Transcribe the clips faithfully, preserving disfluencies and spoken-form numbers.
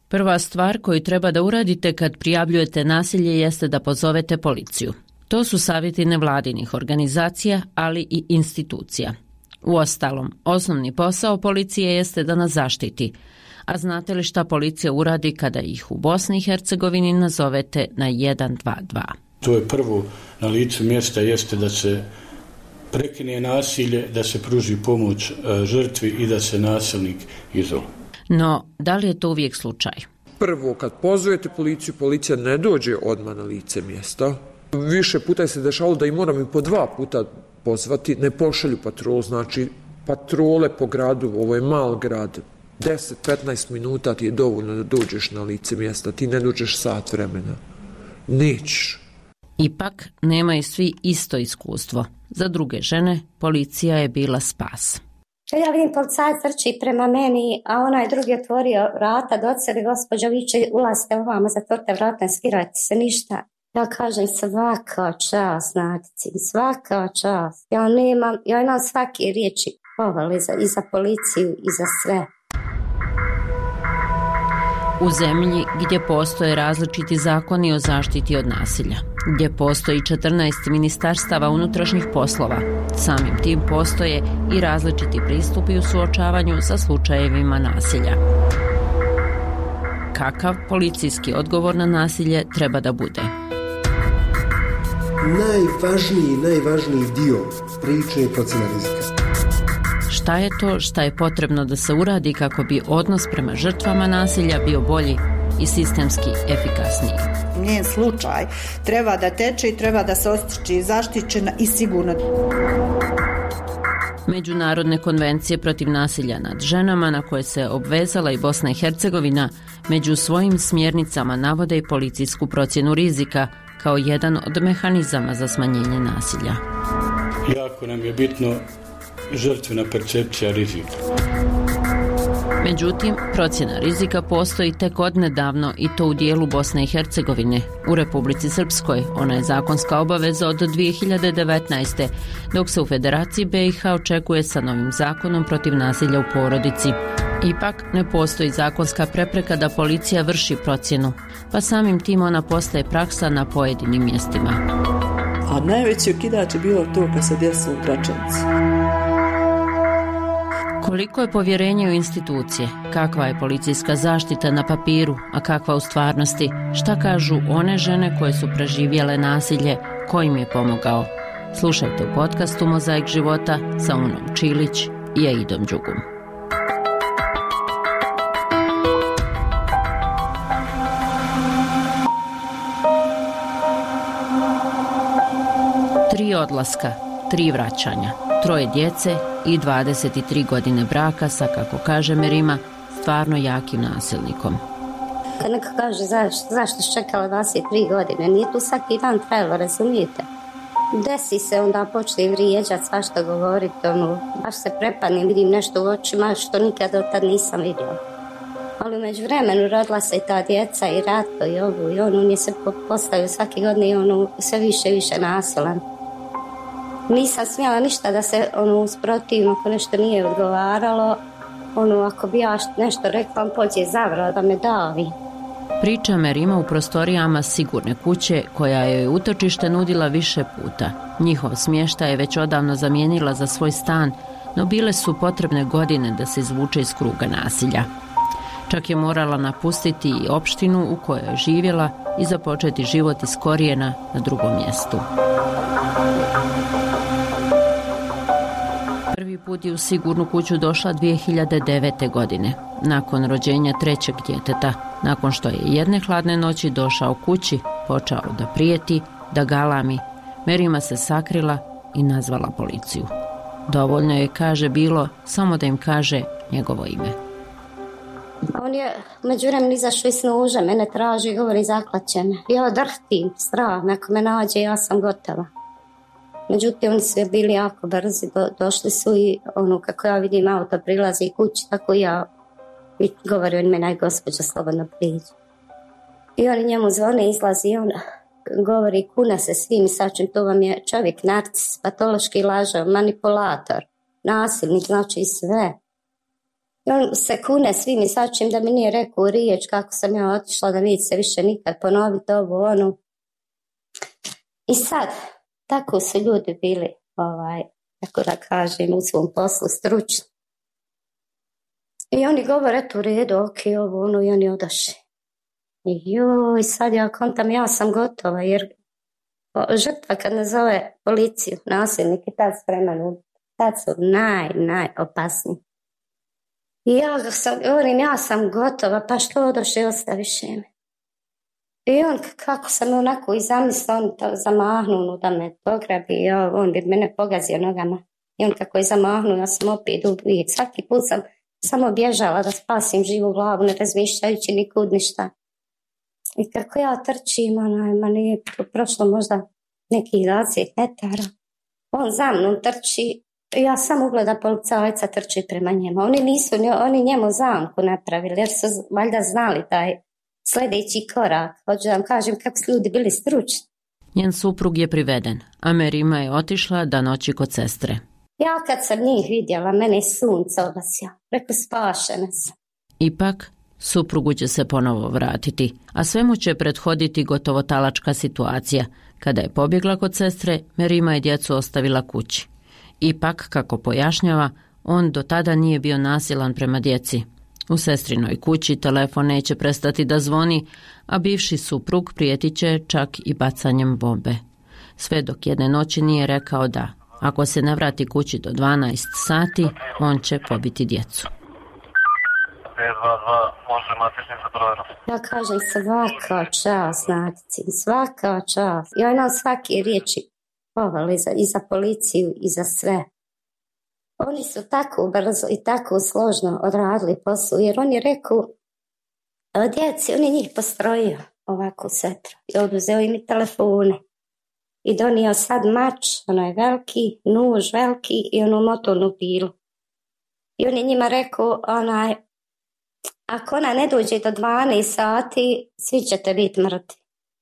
Prva stvar koju treba da uradite kad prijavljujete nasilje jeste da pozovete policiju. To su savjeti nevladinih organizacija, ali i institucija. Uostalom, osnovni posao policije jeste da nas zaštiti. A znate li šta policija uradi kada ih u Bosni i Hercegovini nazovete na jedan dva dva? To je prvo na licu mjesta jeste da se prekine nasilje, da se pruži pomoć žrtvi i da se nasilnik izoluje. No, da li je to uvijek slučaj? Prvo, kad pozovete policiju, policija ne dođe odmah na lice mjesta. Više puta se dešavalo da i moram i po dva puta pozvati, ne pošalju patrol, znači patrole po gradu, ovo je mal grad, deset do petnaest minuta ti je dovoljno da dođeš na lice mjesta, ti ne dođeš sat vremena. Nećeš. Ipak, nemaju svi isto iskustvo. Za druge žene, policija je bila spas. Ja vidim policajac trči prema meni, a onaj drugi otvorio vrata, doceli gospođo viče, ulazite ovamo, zatvorite vrata, ne skirajte se ništa. Ja kažem svaka čast, Nadici, svaka čast. Ja nemam, ja imam svake riječi pohvale za, i za policiju i za sve. U zemlji gdje postoje različiti zakoni o zaštiti od nasilja, gdje postoji četrnaest ministarstava unutrašnjih poslova, samim tim postoje i različiti pristupi u suočavanju sa slučajevima nasilja. Kakav policijski odgovor na nasilje treba da bude? Najvažniji, najvažniji dio priče je procjena rizika. Šta je to šta je potrebno da se uradi kako bi odnos prema žrtvama nasilja bio bolji i sistemski efikasniji? Njen slučaj treba da teče i treba da se osjeća zaštićena i sigurno. Međunarodne konvencije protiv nasilja nad ženama na koje se obvezala i Bosna i Hercegovina među svojim smjernicama navode i policijsku procjenu rizika kao jedan od mehanizama za smanjenje nasilja. Jako nam je bitno žrtvena percepcija rizika. Međutim, procjena rizika postoji tek odnedavno i to u dijelu Bosne i Hercegovine. U Republici Srpskoj ona je zakonska obaveza od dvije hiljade devetnaeste. dok se u Federaciji be i ha očekuje sa novim zakonom protiv nasilja u porodici. Ipak ne postoji zakonska prepreka da policija vrši procjenu, pa samim tim ona postaje praksa na pojedinim mjestima. A najveći okidač je bilo to kad se desilo u Gračanici. Koliko je povjerenje u institucije, kakva je policijska zaštita na papiru, a kakva u stvarnosti, šta kažu one žene koje su preživjele nasilje, ko im je pomogao? Slušajte u podcastu Mozaik života sa Unom Čilić i Aidom Đugum. Tri odlaska, tri vraćanja, troje djece i dvadeset tri godine braka sa, kako kaže Merima, stvarno jakim nasilnikom. Kad neko kaže zašto, zašto si čekala dvadeset tri godine, nije tu svaki dan trajalo, razumijete? Desi se, onda počne vrijeđati, svašta govoriti, ono, baš se prepadnem, vidim nešto u očima što nikad od tad nisam vidjela. Ali umeđu vremenu rodila se i ta djeca i Ratko i ovu i on, on je se postavio svake godine i ono sve više i više nasilan. Nisam smjela ništa da se ono usprotivim ako nešto nije odgovaralo. Ono, ako bi ja nešto rekla, on pođe zavrlo da me davi. Priča Merima u prostorijama sigurne kuće koja je utočište nudila više puta. Njihov smještaj je već odavno zamijenila za svoj stan, no bile su potrebne godine da se izvuče iz kruga nasilja. Čak je morala napustiti i opštinu u kojoj je živjela i započeti život iz korijena na drugom mjestu. Prvi put je u sigurnu kuću došla dvije hiljade devete. godine, nakon rođenja trećeg djeteta, nakon što je jedne hladne noći došao kući, počeo da prijeti, da galami. Merima se sakrila i nazvala policiju. Dovoljno je, kaže, bilo samo da im kaže njegovo ime. On je među vremenu izašao iz nuža, mene traži i govori zaklaće me. Ja drhtim, strah, ako me nađe ja sam gotova. Međutim, oni su bili jako brzi, do, došli su i ono, kako ja vidim, auto prilazi kući, tako ja i govori on meni, aj gospođa, slobodno priđi. I oni njemu zvone, izlazi i on govori, kuna se svim i sačim, to vam je čovjek narcis, patološki lažov, manipulator, nasilnik, znači sve. I on se kune svim i svačim da mi nije rekao riječ kako sam ja otišla, da neće se više nikad ponoviti ovo, ono. I sad, tako su ljudi bili, ovaj, tako da kažem, u svom poslu stručni. I oni govore, eto u redu, ok, ovo, ono, i oni odaše. I joj, sad ja kontam, ja sam gotova, jer žrtva kad nazove policiju, nasilnik i tad spreman, tad su naj, najopasniji. I ja sam, govorim, ja sam gotova, pa što odoše i ostaviš me. I on, kako sam onako i zamislio, on to zamahnuo da me pograbi, ja, on bi mene pogazio nogama. I on kako je zamahnuo, ja sam opet uvijek, svaki put sam samo bježala da spasim živu glavu, ne razmišljajući nikud ništa. I kako ja trčim, onaj, ma nije prošlo možda nekih dvadeset metara. On za mnom trči, ja sam ugleda policajca trči prema njemu. Oni nisu, oni njemu zamku napravili, jer su valjda znali taj sljedeći korak. Hoću da vam kažem kako su ljudi bili stručni. Njen suprug je priveden, a Merima je otišla da noći kod sestre. Ja kad sam njih vidjela, mene je sunce obasio. Rekao, spašena sam. Ipak, suprugu će se ponovo vratiti, a svemu će prethoditi gotovo talačka situacija. Kada je pobjegla kod sestre, Merima je djecu ostavila kući. Ipak, kako pojašnjava, on do tada nije bio nasilan prema djeci. U sestrinoj kući telefon neće prestati da zvoni, a bivši suprug prijetit će čak i bacanjem bombe. Sve dok jedne noći nije rekao da, ako se ne vrati kući do dvanaest sati, on će pobiti djecu. Ja kažem svaka čast, znači, svaka čast. Ja imam svake riječi povali za, i za policiju i za sve. Oni su tako brzo i tako složno odradili posao, jer on je rekao djeci, on je njih postrojio ovako setro i oduzeo im i telefone i donio sad mač, onaj veliki, nuž veliki i onu motornu pilu. I on je njima rekao, onaj, ako ona ne dođe do dvanaest sati, svi ćete biti mrtvi.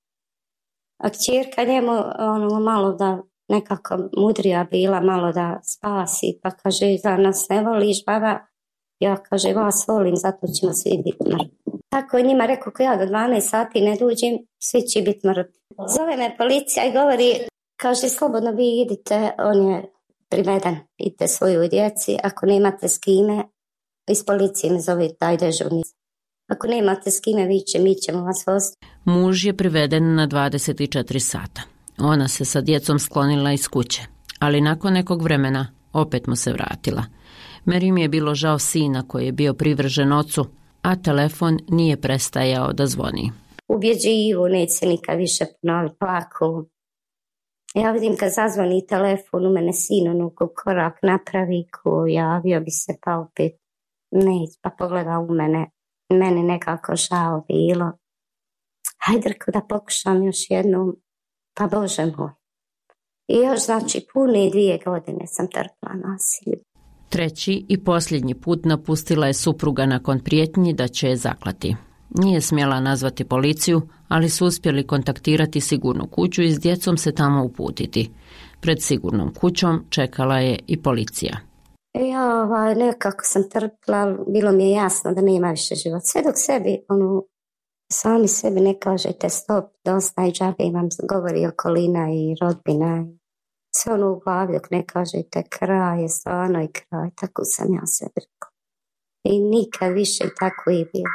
A kćerka njemu ono, malo da nekako mudrija bila, malo da spasi, pa kaže, da nas ne voliš, baba? Ja kaže, vas volim, zato ćemo svi biti mrtvi. Tako je njima rekao, ako ja do dvanaest sati ne dođem, svi će biti mrtvi. Zove me policija i govori, kaže, slobodno vi idite, on je priveden, idite svoju djeci, ako nemate s kime, iz policije me zove taj dežurni. Ako nemate s kime viće, mi ćemo vas voziti. Muž je priveden na dvadeset četiri sata. Ona se sa djecom sklonila iz kuće, ali nakon nekog vremena opet mu se vratila. Merimi je bilo žao sina koji je bio privržen ocu, a telefon nije prestajao da zvoni. Ubjeđivo, neće se nikad više ponoviti, plako. Ja vidim kad zazvoni telefon, u mene sin onako korak napravi, ko javio bi se pa opet neće, pa pogleda u mene. Meni nekako žao bilo. Hajde reko da pokušam još jednom, pa Bože moj. I još znači pune dvije godine sam trpila nasilje. Treći i posljednji put napustila je supruga nakon prijetnji da će je zaklati. Nije smjela nazvati policiju, ali su uspjeli kontaktirati sigurnu kuću i s djecom se tamo uputiti. Pred sigurnom kućom čekala je i policija. Ja ovaj, nekako sam trpila, bilo mi je jasno da nema više život. Sve dok sebi, ono, sami sebi ne kažete stop, dosta i džabe vam govori okolina i rodbina. Sve ono u glavi dok ne kažete kraj je stvarno i kraj, tako sam ja sebi rekla. I nikad više tako i bilo.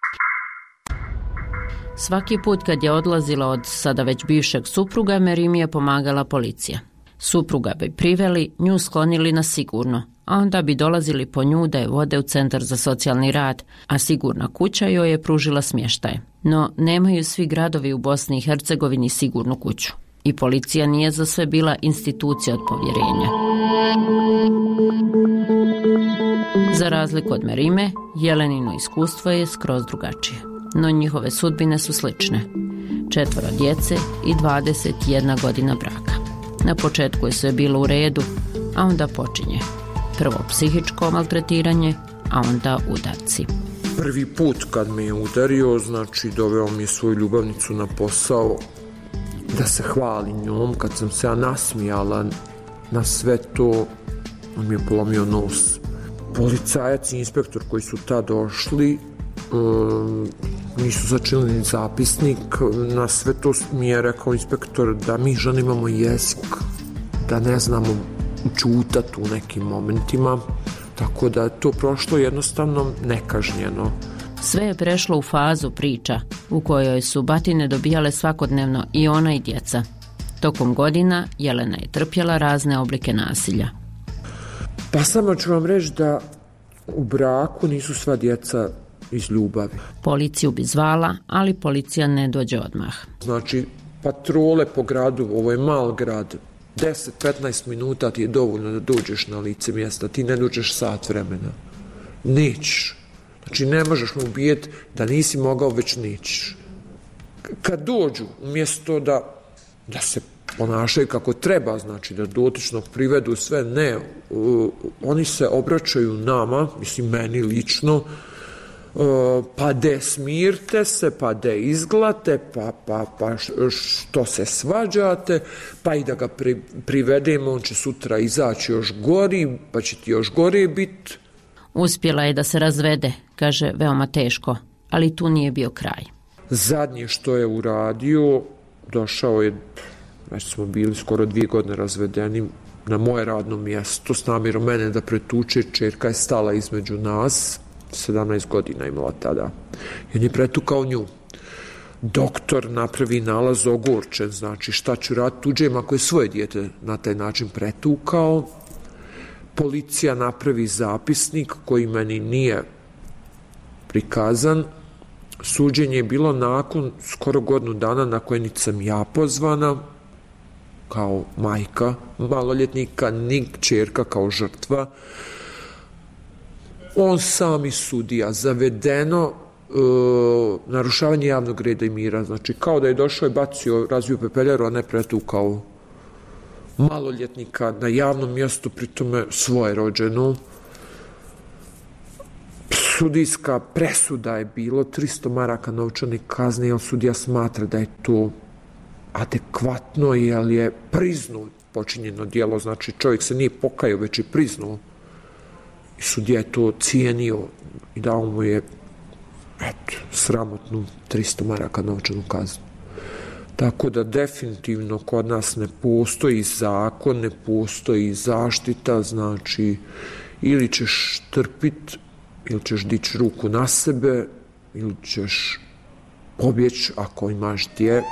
Svaki put kad je odlazila od sada već bivšeg supruga, Merimi je pomagala policija. Supruga bi priveli, nju sklonili na sigurno, a onda bi dolazili po nju da je vode u centar za socijalni rad, a sigurna kuća joj je pružila smještaj. No, nemaju svi gradovi u Bosni i Hercegovini sigurnu kuću. I policija nije za sve bila institucija od povjerenja. Za razliku od Merime, Jelenino iskustvo je skroz drugačije. No njihove sudbine su slične. Četvoro djece i dvadeset jedna godina braka. Na početku je sve bilo u redu, a onda počinje. Prvo psihičko maltretiranje, a onda udarci. Prvi put kad me je udario, znači doveo mi je svoju ljubavnicu na posao da se hvali njom. Kad sam se ja nasmijala na sve to, on mi je polomio nos. policajac i inspektor koji su tad došli um, nisu začinili ni zapisnik. Na sve to mi je rekao inspektor da mi žene imamo jezik, da ne znamo čutati u nekim momentima, tako da je to prošlo jednostavno nekažnjeno. Sve je prešlo u fazu priča u kojoj su batine dobijale svakodnevno i ona i djeca. Tokom godina Jelena je trpjela razne oblike nasilja. Pa samo ću vam reći da u braku nisu sva djeca iz ljubavi. Policiju bi zvala, ali policija ne dođe odmah. Znači, patrole po gradu, ovo je mal grad, deset do petnaest minuta ti je dovoljno da dođeš na lice mjesta, ti ne dođeš sat vremena. Nećeš. Znači, ne možeš mu ubijeti da nisi mogao, već nećeš. Kad dođu, umjesto da, da se ponašaju kako treba, znači da dotičnog privedu sve, ne, uh, oni se obraćaju nama, mislim meni lično, uh, pa de smirte se, pa de izglate, pa, pa, pa što se svađate, pa i da ga pri, privedemo, on će sutra izaći još gori, pa će ti još gore biti. Uspjela je da se razvede, kaže, veoma teško, ali tu nije bio kraj. Zadnje što je uradio, došao je, već smo bili skoro dvije godine razvedeni, na moje radno mjesto s namjerom mene da pretuče. Čerka je stala između nas, sedamnaest godina imala tada, i on je pretukao nju. Doktor napravi nalaz ogorčen, znači šta ću raditi tuđem ako je svoje dijete na taj način pretukao. Policija napravi zapisnik koji meni nije prikazan. Suđenje je bilo nakon skoro godinu dana na koje niti sam ja pozvana kao majka maloljetnika, ni kćerka kao žrtva. On sami sudija, zavedeno e, narušavanje javnog reda i mira, znači kao da je došao i bacio, razvio pepeljaru, a ne pretukao maloljetnika na javnom mjestu, pritome svoje rođenu. Sudijska presuda je bilo tristo maraka novčane kazne, jer sudija smatra da je to adekvatno, jer je priznao počinjeno djelo, znači čovjek se nije pokajao, već je priznao. I sudija je to cijenio i dao mu je eto, sramotnu tristo maraka novčanu kaznu. Tako da definitivno kod nas ne postoji zakon, ne postoji zaštita, znači ili ćeš trpit, ili ćeš dići ruku na sebe, ili ćeš pobjeći ako imaš gdje.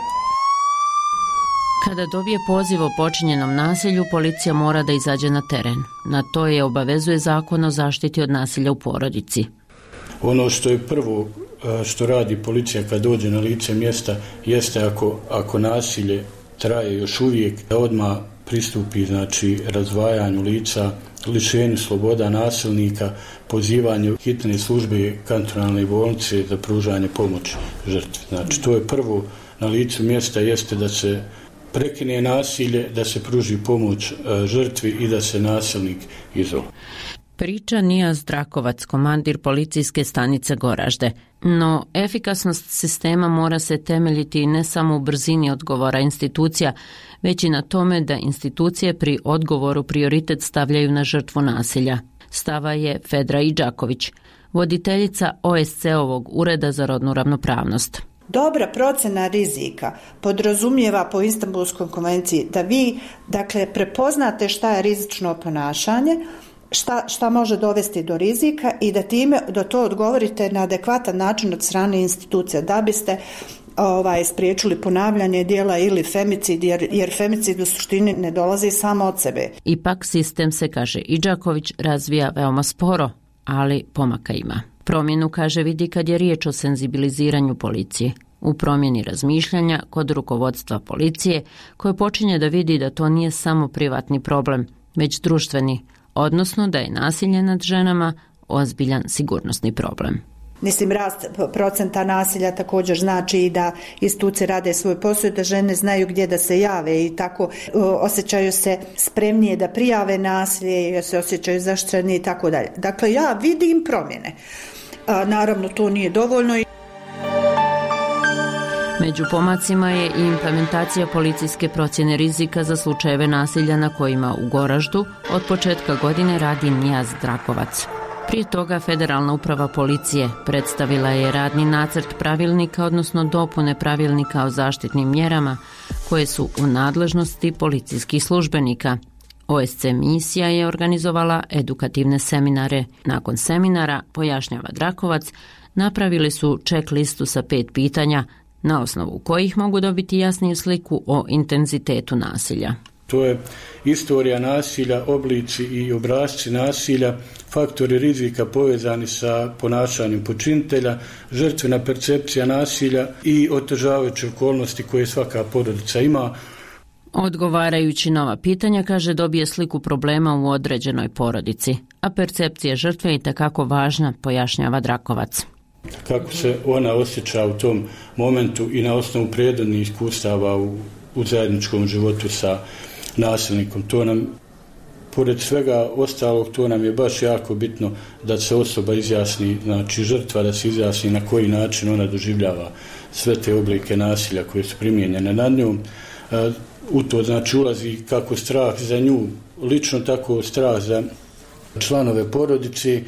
Kada dobije poziv o počinjenom nasilju, policija mora da izađe na teren. Na to je obavezuje Zakon o zaštiti od nasilja u porodici. Ono što je prvo što radi policija kad dođe na lice mjesta jeste ako, ako nasilje traje još uvijek, da odmah pristupi znači razdvajanju lica, lišenju sloboda nasilnika, pozivanju hitne službe kantonalne bolnice za pružanje pomoći žrtvi. Znači to je prvo na licu mjesta jeste da se prekine nasilje, da se pruži pomoć žrtvi i da se nasilnik izoluje. Priča Nijaz Drakovac, komandir policijske stanice Goražde. No, efikasnost sistema mora se temeljiti ne samo u brzini odgovora institucija, već i na tome da institucije pri odgovoru prioritet stavljaju na žrtvu nasilja. Stava je Fedra Idžaković, voditeljica O S C-ovog Ureda za rodnu ravnopravnost. Dobra procena rizika podrazumijeva po Istanbulskoj konvenciji da vi, dakle, prepoznate šta je rizično ponašanje, Šta, šta može dovesti do rizika i da time da to odgovorite na adekvatan način od strane institucija, da biste ovaj, spriječili ponavljanje djela ili femicid, jer, jer femicid u suštini ne dolazi samo od sebe. Ipak sistem se, kaže Idžaković, razvija veoma sporo, ali pomaka ima. Promjenu, kaže, vidi kad je riječ o senzibiliziranju policije. U promjeni razmišljanja kod rukovodstva policije, koje počinje da vidi da to nije samo privatni problem, već društveni, odnosno da je nasilje nad ženama ozbiljan sigurnosni problem. Mislim, rast procenta nasilja također znači i da institucije rade svoj posao, da žene znaju gdje da se jave i tako osjećaju se spremnije da prijave nasilje, se osjećaju zaštićenije i tako dalje. Dakle, ja vidim promjene. A, naravno, to nije dovoljno. Među pomacima je i implementacija policijske procjene rizika za slučajeve nasilja na kojima u Goraždu od početka godine radi Nijaz Drakovac. Prije toga Federalna uprava policije predstavila je radni nacrt pravilnika, odnosno dopune pravilnika o zaštitnim mjerama koje su u nadležnosti policijskih službenika. O S C misija je organizovala edukativne seminare. Nakon seminara, pojašnjava Drakovac, napravili su check listu sa pet pitanja na osnovu kojih mogu dobiti jasniju sliku o intenzitetu nasilja. To je istorija nasilja, oblici i obrasci nasilja, faktori rizika povezani sa ponašanjem počinitelja, žrtvena percepcija nasilja i otežavajuće okolnosti koje svaka porodica ima. Odgovarajući na ova pitanja, kaže, dobije sliku problema u određenoj porodici, a percepcija žrtve je itekako važna, pojašnjava Drakovac. Kako se ona osjeća u tom momentu i na osnovu prethodnih iskustava u, u zajedničkom životu sa nasilnikom. To nam, pored svega ostalog, to nam je baš jako bitno da se osoba izjasni, znači žrtva da se izjasni na koji način ona doživljava sve te oblike nasilja koje su primijenjene nad njom. E, u to znači ulazi kako strah za nju, lično tako strah za članove porodice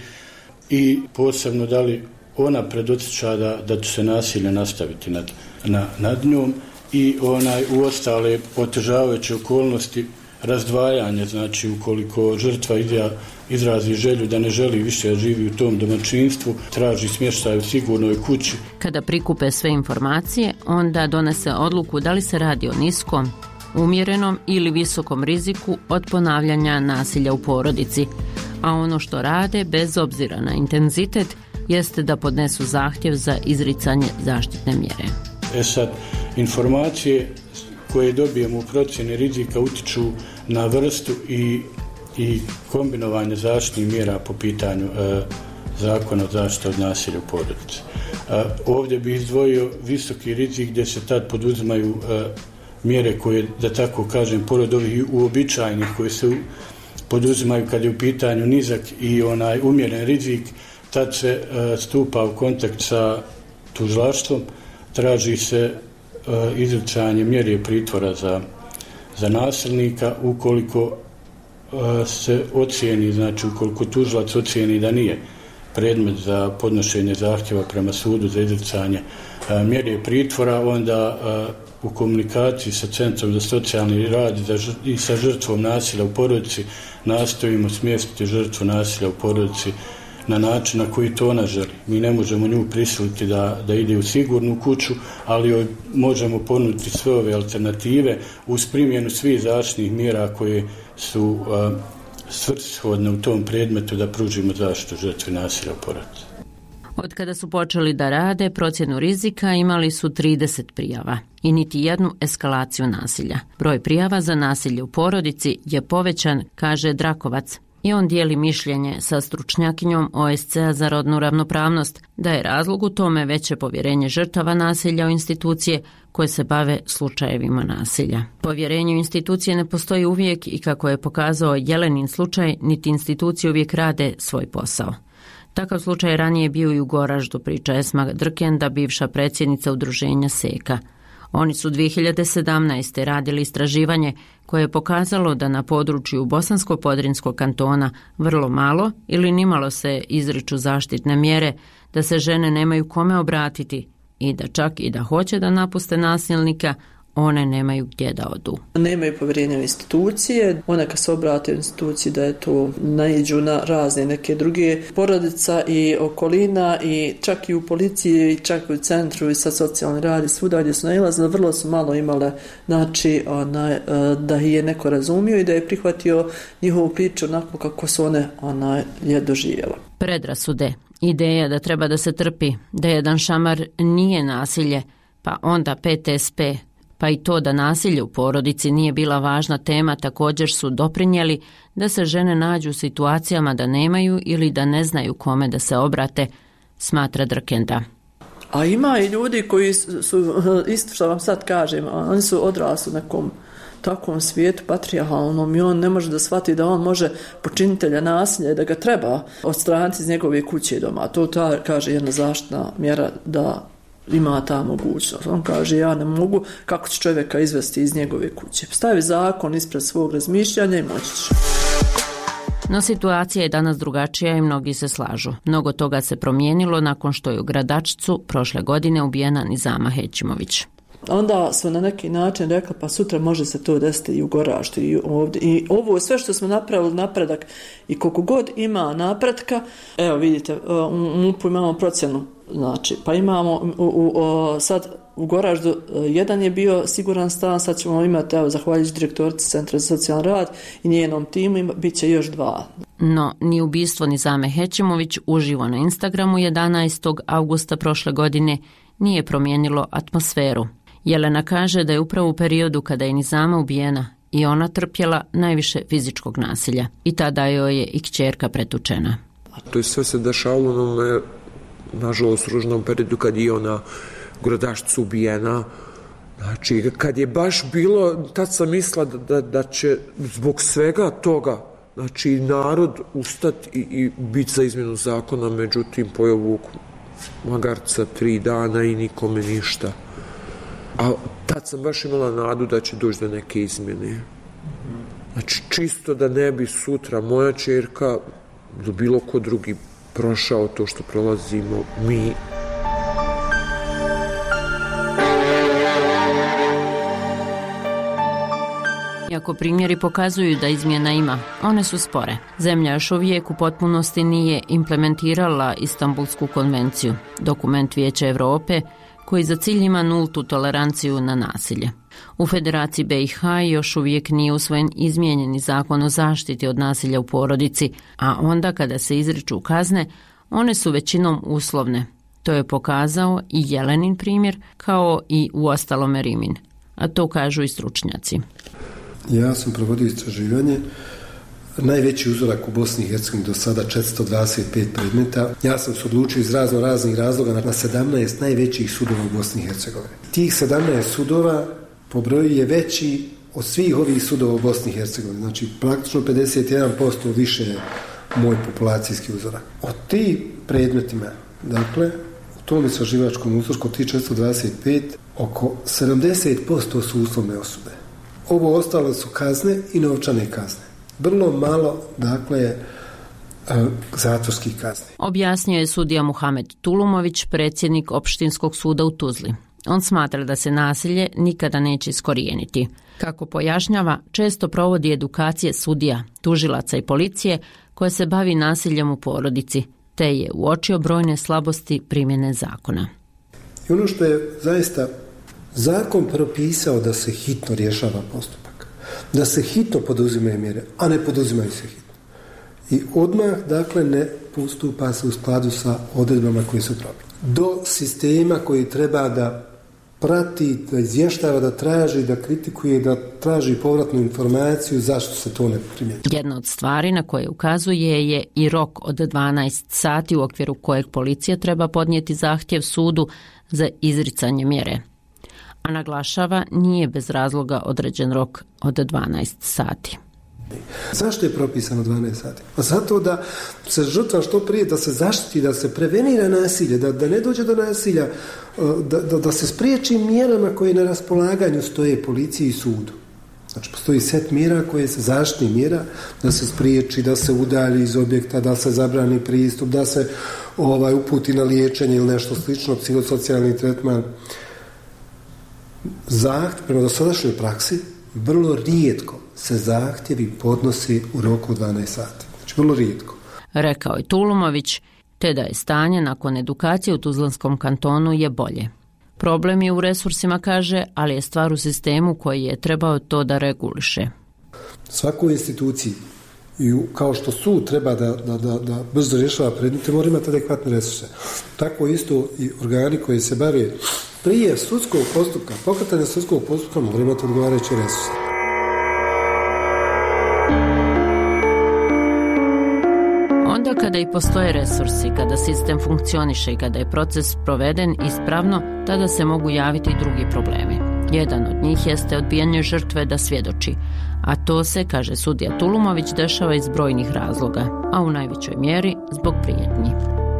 i posebno da li ona predosjeća da, da će se nasilje nastaviti nad, na, nad njom i onaj u ostale otežavajuće okolnosti razdvajanja, znači ukoliko žrtva izrazi želju da ne želi više da živi u tom domaćinstvu, traži smještaj u sigurnoj kući. Kada prikupe sve informacije, onda donese odluku da li se radi o niskom, umjerenom ili visokom riziku od ponavljanja nasilja u porodici, a ono što rade, bez obzira na intenzitet, jeste da podnesu zahtjev za izricanje zaštitne mjere. E sad, informacije koje dobijemo u procjeni rizika utiču na vrstu i, i kombinovanje zaštitnih mjera po pitanju e, zakona o zaštiti od nasilja u porodici. E, ovdje bi izdvojio visoki rizik gdje se tad poduzimaju e, mjere koje, da tako kažem, pored ovih uobičajenih koje se poduzimaju kad je u pitanju nizak i onaj umjeren rizik, tad se e, stupa u kontakt sa tužilaštvom, traži se e, izricanje mjere pritvora za, za nasilnika ukoliko e, se ocijeni, znači ukoliko tužilac ocijeni da nije predmet za podnošenje zahtjeva prema sudu za izricanje e, mjere pritvora, onda e, u komunikaciji sa Centrom za socijalni rad i sa žrtvom nasilja u porodici nastojimo smjestiti žrtvu nasilja u porodici na način na koji to ona želi. Mi ne možemo nju prisiliti da, da ide u sigurnu kuću, ali joj možemo ponuditi sve ove alternative uz primjenu svih zaštitnih mjera koje su uh, svrsishodne u tom predmetu da pružimo zaštitu žrtvi nasilja u porodici. Od kada su počeli da rade procjenu rizika, imali su trideset prijava i niti jednu eskalaciju nasilja. Broj prijava za nasilje u porodici je povećan, kaže Drakovac, i on dijeli mišljenje sa stručnjakinjom O S C-a za rodnu ravnopravnost da je razlog u tome veće povjerenje žrtava nasilja u institucije koje se bave slučajevima nasilja. Povjerenje u institucije ne postoji uvijek i kako je pokazao Jelenin slučaj, niti institucije uvijek rade svoj posao. Takav slučaj ranije bio i u Goraždu, priča Esma Drkenda, bivša predsjednica udruženja Seka. Oni su dvije hiljade sedamnaeste. radili istraživanje koje je pokazalo da na području Bosansko-Podrinskog kantona vrlo malo ili nimalo se izriču zaštitne mjere, da se žene nemaju kome obratiti i da čak i da hoće da napuste nasilnika, one nemaju gdje da odu. Nemaju povjerenja u institucije, one kad se obrate u instituciji da je to naiđu na razne neke druge porodica i okolina i čak i u policiji i čak i u centru i sa socijalni rad i svuda gdje su nailazile, vrlo su malo imale znači, ona, da je neko razumio i da je prihvatio njihovu priču onako kako su one ona, je doživjela. Predrasude, ideja da treba da se trpi, da jedan šamar nije nasilje, pa onda P T S P, pa i to da nasilje u porodici nije bila važna tema, također su doprinijeli da se žene nađu u situacijama da nemaju ili da ne znaju kome da se obrate, smatra Drkenda. A ima i ljudi koji su, isto što vam sad kažem, oni su odrasli u nekom takvom svijetu patrijarhalnom i on ne može da shvati da on može počinitelja nasilja, da ga treba odstraniti iz njegove kuće i doma. To ta, kaže jedna zaštitna mjera da ima ta mogućnost. On kaže, ja ne mogu, kako će čovjeka izvesti iz njegove kuće. Stavi zakon ispred svog razmišljanja i moći će. No situacija je danas drugačija i mnogi se slažu. Mnogo toga se promijenilo nakon što je u Gradačcu prošle godine ubijena Nizama Hećimović. Onda su na neki način rekli pa sutra može se to desiti i u Goraždu i ovdje. I ovo sve što smo napravili napredak i koliko god ima napretka, evo vidite, u M U P-u imamo procjenu, znači, pa imamo u, u, u, sad u Goraždu jedan je bio siguran stan, sad ćemo imati, evo, zahvaljujući direktorici Centra za socijalni rad i njenom timu, ima, bit će još dva. No, ni ubistvo Nizame Hećimović uživo na Instagramu jedanaestog avgusta prošle godine nije promijenilo atmosferu. Jelena kaže da je upravo u periodu kada je Nizama ubijena i ona trpjela najviše fizičkog nasilja i tada joj je i kćerka pretučena. To je sve se dešavalo u onome, nažalost, ružnom periodu kad je ona u Gradašcu ubijena. Znači, kad je baš bilo, tad sam mislila da, da, da će zbog svega toga, znači, narod ustati i, i biti za izmjenu zakona, međutim, pojeo vuk magarca tri dana i nikome ništa. A tad sam baš imala nadu da će doći do neke izmjene. Znači, čisto da ne bi sutra moja ćerka do bilo ko drugi prošao to što prolazimo mi. Iako primjeri pokazuju da izmjena ima, one su spore. Zemlja još uvijek u potpunosti nije implementirala Istanbulsku konvenciju, dokument Vijeća Europe koji za cilj ima nultu toleranciju na nasilje. U Federaciji B i H još uvijek nije usvojen izmijenjeni zakon o zaštiti od nasilja u porodici, a onda kada se izriču kazne, one su većinom uslovne. To je pokazao i Jelenin primjer, kao i uostalome Rimin, a to kažu i stručnjaci. Ja sam provodio istraživanje. Najveći uzorak u Bosni i Hercegovini do sada četiristo dvadeset pet predmeta. Ja sam se odlučio iz razno raznih razloga na sedamnaest najvećih sudova u Bosni i Hercegovini. Tih sedamnaest sudova po broju je veći od svih ovih sudova u Bosni i Hercegovini. Znači praktično pedeset jedan posto više je moj populacijski uzorak. Od tih predmetima, dakle, u tom istraživačkom uzorku od tih četiristo dvadeset pet, oko sedamdeset posto su uslovne osude. Ovo ostalo su kazne i novčane kazne. Vrlo malo, dakle, zatvorskih kazni. Objasnio je sudija Muhamed Tulumović, predsjednik Opštinskog suda u Tuzli. On smatra da se nasilje nikada neće iskorijeniti. Kako pojašnjava, često provodi edukacije sudija, tužilaca i policije koja se bavi nasiljem u porodici, te je uočio brojne slabosti primjene zakona. I ono što je zaista zakon propisao da se hitno rješava postupak, da se hitno poduzimaju mjere, a ne poduzimaju se hitno. I odmah, dakle, ne postupa se u skladu sa odredbama koje su propisane. Do sistema koji treba da prati, da izvještava, da traži, da kritikuje, da traži povratnu informaciju zašto se to ne primjenjuje. Jedna od stvari na koje ukazuje je i rok od dvanaest sati u okviru kojeg policija treba podnijeti zahtjev sudu za izricanje mjere. A naglašava, nije bez razloga određen rok od dvanaest sati. Zašto je propisano dvanaest sati? Pa zato da se žrtva što prije, da se zaštiti, da se prevenira nasilje, da, da ne dođe do nasilja, da, da, da se spriječi mjerama koje na raspolaganju stoje policiji i sudu. Znači, postoji set mjera koje se zaštitni mjera, da se spriječi, da se udalji iz objekta, da se zabrani pristup, da se ovaj, uputi na liječenje ili nešto slično, psihosocijalni tretman. Zahtjev, prema dosadašnjoj praksi, vrlo rijetko se zahtjevi podnosi u roku dvanaest sati. Znači, vrlo rijetko. Rekao je Tulumović, te da je stanje nakon edukacije u Tuzlanskom kantonu je bolje. Problem je u resursima, kaže, ali je stvar u sistemu koji je trebao to da reguliše. Svakoj instituciji, i kao što sud treba da, da, da, da brzo rješava predmete, mora imati adekvatne resurse. Tako isto i organi koji se bave prije sudskog postupka, pokretanja sudskog postupka, mora imati odgovarajuće resurse. Onda kada i postoje resursi, kada sistem funkcioniše i kada je proces proveden ispravno, tada se mogu javiti i drugi problemi. Jedan od njih jeste odbijanje žrtve da svjedoči, a to se, kaže sudija Tulumović, dešava iz brojnih razloga, a u najvećoj mjeri zbog prijetnji.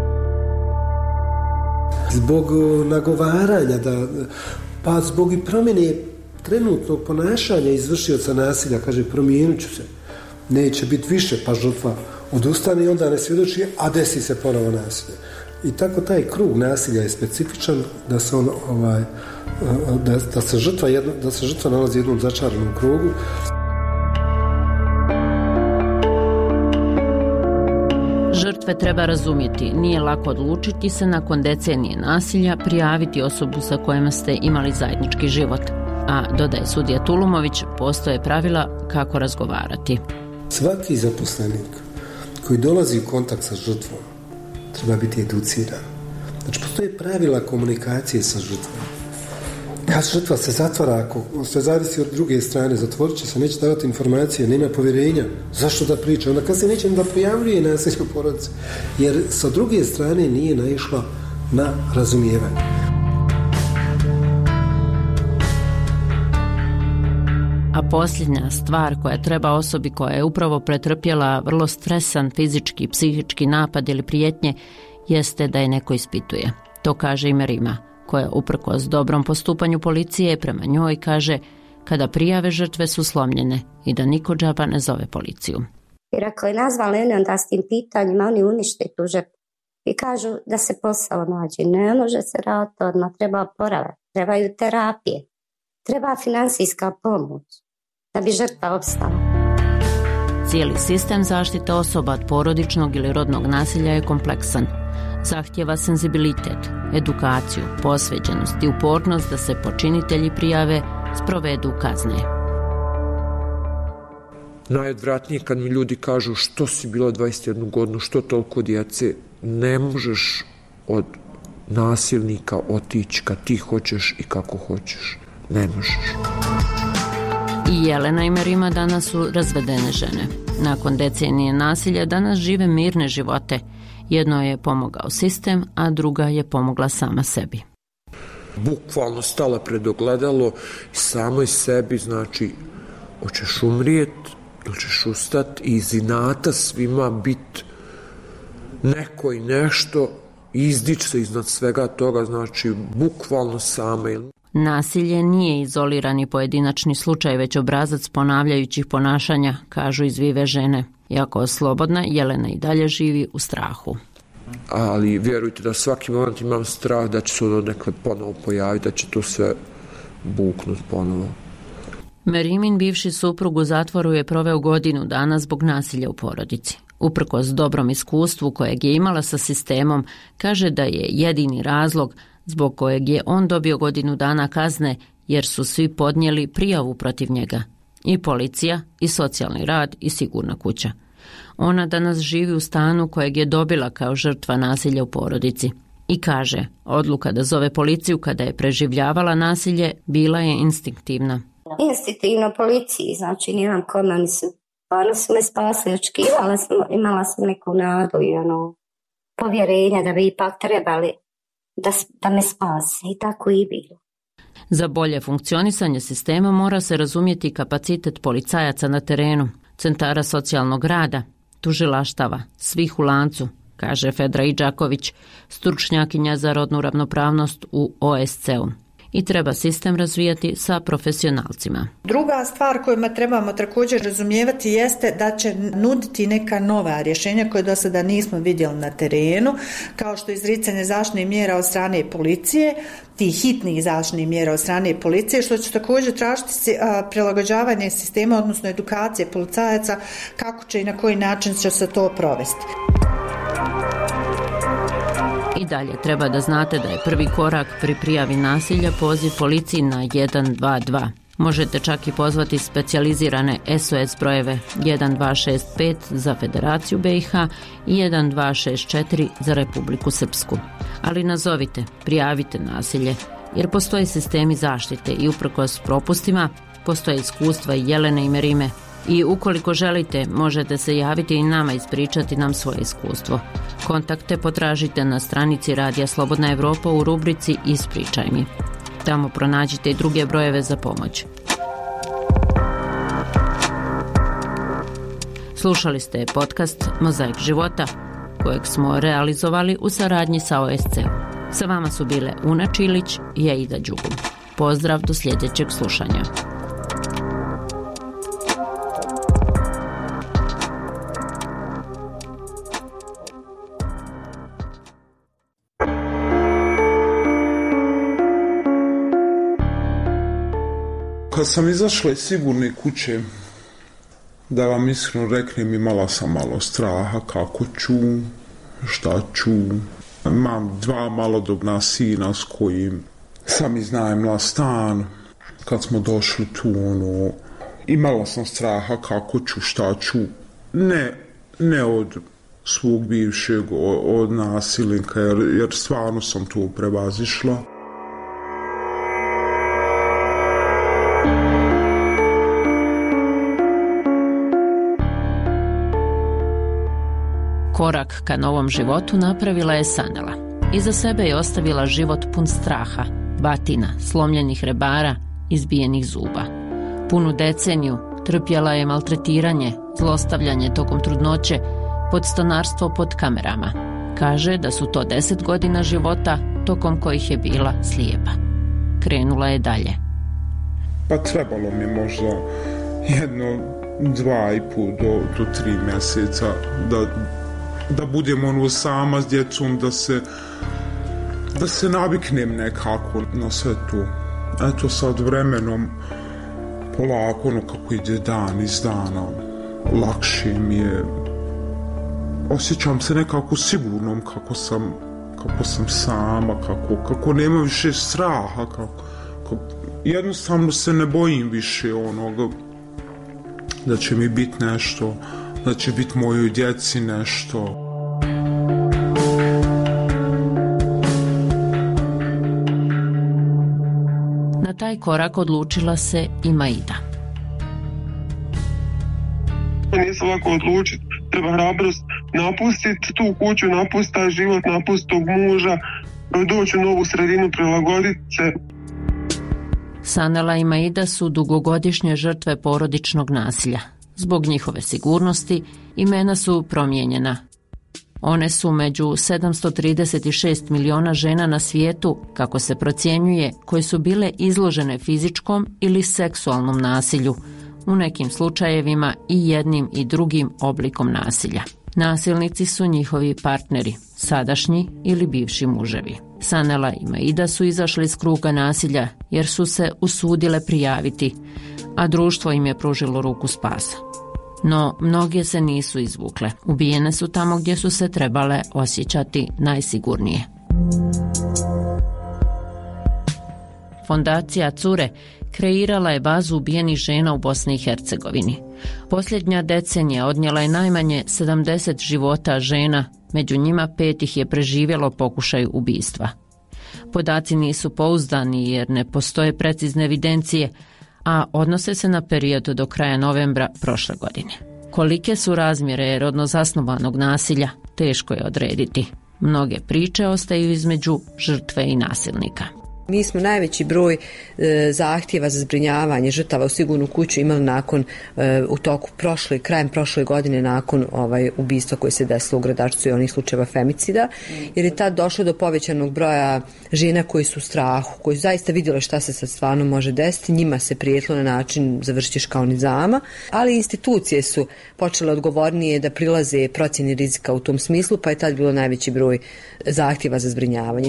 Zbog nagovaranja, da, pa zbog i promjene trenutnog ponašanja izvršioca nasilja, kaže, promijenit ću se. neće biti više, pa žrtva odustane i onda ne svjedoči, a desi se ponovo nasilje. I tako taj krug nasilja je specifičan da se on ovaj da, da se žrtva jedno, da se žrtva nalazi u jednom začaranom krugu. Žrtve treba razumjeti, nije lako odlučiti se nakon decenije nasilja prijaviti osobu sa kojima ste imali zajednički život. A, dodaje sudija Tulumović, postoje pravila kako razgovarati. Svaki zaposlenik koji dolazi u kontakt sa žrtvom treba biti educiran. Znači, postoje pravila komunikacije sa žrtvom. Kad žrtva se zatvara, ako sve zavisi od druge strane, zatvorit će se, neće davati informacije, nema povjerenja, zašto da priča? Onda kad se neće da prijavljuje nasilje u porodici, jer sa druge strane nije naišla na razumijevanje. A posljednja stvar koja treba osobi koja je upravo pretrpjela vrlo stresan fizički, psihički napad ili prijetnje jeste da je neko ispituje. To kaže i Merima, koja uprkos dobrom postupanju policije prema njoj kaže kada prijave žrtve su slomljene i da niko džaba ne zove policiju. Jer ako je nazvali oni onda s tim pitanjima, oni unište tu žrtvu i kažu da se posao nađe. Ne može se raditi odmah, treba oporavak, trebaju terapije, treba finansijska pomoć da bi žrtva opstala. Cijeli sistem zaštite osoba od porodičnog ili rodnog nasilja je kompleksan. Zahtjeva senzibilitet, edukaciju, posvećenost i upornost da se počinitelji prijave, sprovedu kazne. Najodvratnije kad mi ljudi kažu što si bilo dvadeset jednu godinu, što toliko djece, ne možeš od nasilnika otići kad ti hoćeš i kako hoćeš. Ne možeš. I Jelena i Merima danas su razvedene žene. Nakon decenije nasilja danas žive mirne živote. Jedno je pomogao sistem, a druga je pomogla sama sebi. Bukvalno stala pred ogledalo i samoj sebi, znači, hoćeš umrijet ili ćeš ustat i iz inata svima bit neko i nešto i izdići se iznad svega toga, znači, bukvalno sama. Nasilje nije izolirani pojedinačni slučaj, već obrazac ponavljajućih ponašanja, kažu izvive žene. Iako slobodna, Jelena i dalje živi u strahu. Ali vjerujte da svaki moment imam strah da će se ono nekad ponovo pojaviti, da će to sve buknut ponovo. Merimin bivši suprug u zatvoru je proveo godinu dana zbog nasilja u porodici. Uprkos dobrom iskustvu kojeg je imala sa sistemom, kaže da je jedini razlog zbog kojeg je on dobio godinu dana kazne jer su svi podnijeli prijavu protiv njega. I policija, i socijalni rad, i sigurna kuća. Ona danas živi u stanu kojeg je dobila kao žrtva nasilja u porodici. I kaže, odluka da zove policiju kada je preživljavala nasilje bila je instinktivna. Instinktivno policiji, znači nijem kome, oni su, oni su me spasili, očekivala sam, imala sam neku nadu i ono, povjerenja da bi ipak trebali da, da me spase i tako i bilo. Za bolje funkcionisanje sistema mora se razumjeti kapacitet policajaca na terenu, centara socijalnog rada, tužilaštava, svih u lancu, kaže Fedra Idžaković, stručnjakinja za rodnu ravnopravnost u O S C-u. I treba sistem razvijati sa profesionalcima. Druga stvar koju trebamo također razumijevati jeste da će nuditi neka nova rješenja koje do sada nismo vidjeli na terenu, kao što je izricanje zaštitnih mjera od strane policije, tih hitnih zaštitnih mjera od strane policije, što će također tražiti prilagođavanje sistema, odnosno edukacije policajaca, kako će i na koji način će se to provesti. I dalje treba da znate da je prvi korak pri prijavi nasilja poziv policiji na jedan dva dva. Možete čak i pozvati specijalizirane S O S brojeve jedan dva šest pet za Federaciju B i H i jedan dva šest četiri za Republiku Srpsku. Ali nazovite, prijavite nasilje, jer postoje sistemi zaštite i uprkos propustima postoje iskustva i Jelene i Merime. I ukoliko želite, možete se javiti i nama ispričati nam svoje iskustvo. Kontakte potražite na stranici Radija Slobodna Evropa u rubrici Ispričaj mi. Tamo pronađite i druge brojeve za pomoć. Slušali ste podcast Mozaik života, kojeg smo realizovali u saradnji sa O S C-om. Sa vama su bile Una Čilić i Aida Đugum. Pozdrav do sljedećeg slušanja. Kad sam izašla iz sigurne kuće, da vam iskreno reknem, imala sam malo straha kako ću, šta ću. Imam dva malodobna sina s kojim sam iznajmila stan. Kad smo došli tu, ono, imala sam straha kako ću, šta ću. Ne, ne od svog bivšeg, od nasilnika, jer, jer stvarno sam to prevazišla. Korak ka novom životu napravila je Sanela. Iza sebe je ostavila život pun straha, batina, slomljenih rebara, izbijenih zuba. Punu deceniju trpjela je maltretiranje, zlostavljanje tokom trudnoće, podstanarstvo pod kamerama. Kaže da su to deset godina života tokom kojih je bila slijepa. Krenula je dalje. Pa trebalo mi možda jedno, dva i pol do, do tri mjeseca da, da budem ono sama s djecom, da se, da se naviknem nekako na sve to. Eto sad vremenom polako, ono kako ide dan iz dana, lakše mi je. Osjećam se nekako sigurnom kako sam, kako sam sama, kako, kako nema više straha, kako, kako, jednostavno se ne bojim više onoga da će mi biti nešto, da će biti mojoj djeci nešto. Na taj korak odlučila se i Maida. Nisam lako odlučiti, treba hrabrost napustiti tu kuću, napustiti taj život, napustiti tog muža, doći u novu sredinu, prilagoditi se. Sanela i Maida su dugogodišnje žrtve porodičnog nasilja. Zbog njihove sigurnosti imena su promijenjena. One su među sedamsto trideset šest miliona žena na svijetu, kako se procjenjuje, koje su bile izložene fizičkom ili seksualnom nasilju, u nekim slučajevima i jednim i drugim oblikom nasilja. Nasilnici su njihovi partneri, sadašnji ili bivši muževi. Sanela i Maida su izašli iz kruga nasilja jer su se usudile prijaviti, a društvo im je pružilo ruku spasa. No, mnoge se nisu izvukle. Ubijene su tamo gdje su se trebale osjećati najsigurnije. Fondacija Cure kreirala je bazu ubijenih žena u Bosni i Hercegovini. Posljednja decenija odnijela je najmanje sedamdeset života žena, među njima pet ih je preživjelo pokušaj ubistva. Podaci nisu pouzdani jer ne postoje precizne evidencije, a odnose se na period do kraja novembra prošle godine. Kolike su razmjere rodno zasnovanog nasilja, teško je odrediti. Mnoge priče ostaju između žrtve i nasilnika. Mi smo najveći broj e, zahtjeva za zbrinjavanje žrtava u sigurnu kuću imali nakon e, u toku prošle, krajem prošle godine nakon ovaj ubistva koje se desilo u Gradačcu i onih slučajeva femicida, jer je tad došlo do povećanog broja žena koji su u strahu, koji su zaista vidjeli šta se sad stvarno može desiti, njima se prijetilo na način završiš kao nizama, ali institucije su počele odgovornije da prilaze procjeni rizika u tom smislu, pa je tad bilo najveći broj zahtjeva za zbrinjavanje.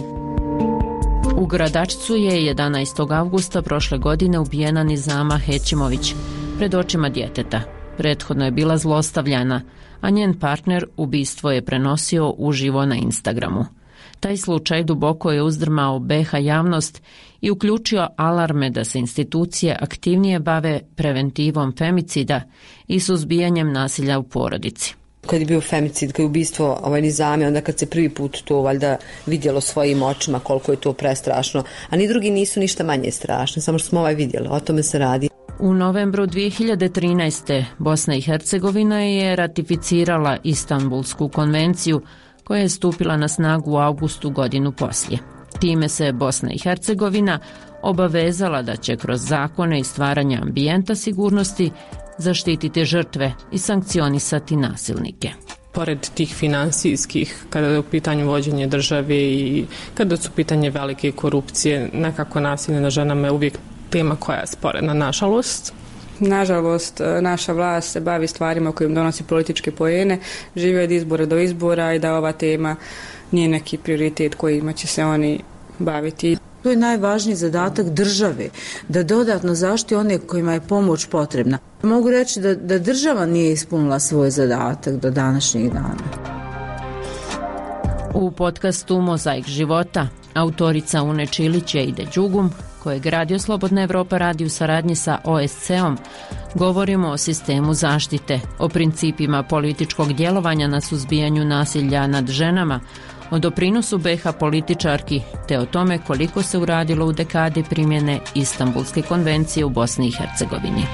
U Gradačcu je jedanaestog avgusta prošle godine ubijena Nizama Hećimović pred očima djeteta. Prethodno je bila zlostavljana, a njen partner ubistvo je prenosio uživo na Instagramu. Taj slučaj duboko je uzdrmao B H javnost i uključio alarme da se institucije aktivnije bave preventivom femicida i suzbijanjem nasilja u porodici. Kad je bio femicid, kad je ubistvo ovaj Nizame, onda kad se prvi put to valjda vidjelo svojim očima koliko je to prestrašno, a ni drugi nisu ništa manje strašni, samo što smo ovaj vidjeli, o tome se radi. U novembru dvije hiljade trinaeste. Bosna i Hercegovina je ratificirala Istanbulsku konvenciju koja je stupila na snagu u avgustu godinu poslije. Time se Bosna i Hercegovina obavezala da će kroz zakone i stvaranje ambijenta sigurnosti zaštititi žrtve i sankcionisati nasilnike. Pored tih finansijskih, kada je u pitanju vođenje države i kada su pitanje velike korupcije, nekako nasilje na ženama je uvijek tema koja je sporedna, nažalost. Nažalost, naša vlast se bavi stvarima kojim donosi političke poene, žive od izbora do izbora i da ova tema nije neki prioritet kojima će se oni baviti. To je najvažniji zadatak države, da dodatno zaštiti one kojima je pomoć potrebna. Mogu reći da, da država nije ispunila svoj zadatak do današnjeg dana. U podcastu Mozaik života autorica Une Čilić i Ide Đugum, kojeg Radio Slobodna Evropa radi u saradnji sa O S C-om, govorimo o sistemu zaštite, o principima političkog djelovanja na suzbijanju nasilja nad ženama, o doprinosu B iH političarki, te o tome koliko se uradilo u dekadi primjene Istanbulske konvencije u Bosni i Hercegovini.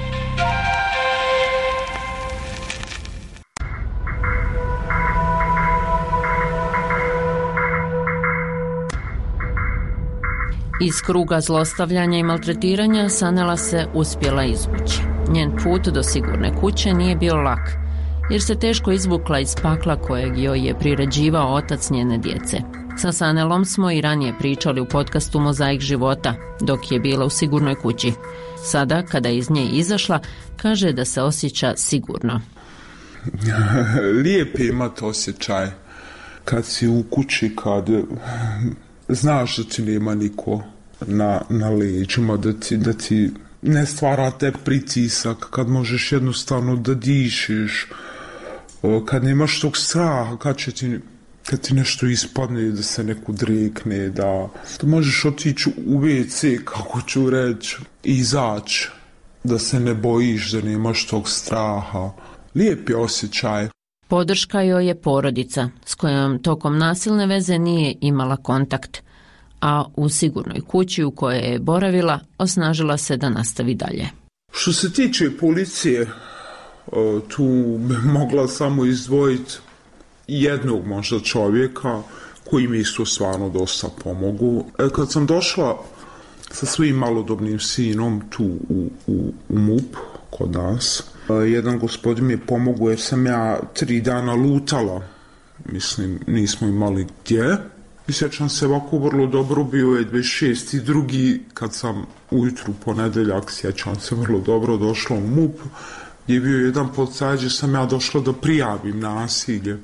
Iz kruga zlostavljanja i maltretiranja Sanela se uspjela izvući. Njen put do sigurne kuće nije bio lak, jer se teško izvukla iz pakla kojeg joj je priređivao otac njene djece. Sa Sanelom smo i ranije pričali u podcastu Mozaik života, dok je bila u sigurnoj kući. Sada, kada je iz nje izašla, kaže da se osjeća sigurno. Lijep je imati osjećaj kad si u kući, kad znaš da ti nema niko na, na leđima, da ti, da ti ne stvara te pritisak, kad možeš jednostavno da dišeš, kad nemaš tog straha, kad će ti, kad ti nešto ispadne, da se neko drekne, da, da možeš otići u ve ce, kako ću reći, i izaći, da se ne bojiš, da nemaš tog straha. Lijep je osjećaj. Podrška joj je porodica, s kojom tokom nasilne veze nije imala kontakt, a u sigurnoj kući u kojoj je boravila osnažila se da nastavi dalje. Što se tiče policije, tu bi mogla samo izdvojiti jednog možda čovjeka koji mi isto stvarno dosta pomogu. Kad sam došla sa svojim malodobnim sinom tu u, u, u M U P kod nas, jedan gospodin mi je pomogao jer sam ja tri dana lutala. Mislim, nismo imali gdje. I sjećam se ovako vrlo dobro, bio je dvadeset šesti drugi kad sam ujutru ponedeljak, sjećam se vrlo dobro, došla u M U P, gdje je bio jedan policajac, gdje sam ja došla da prijavim nasilje.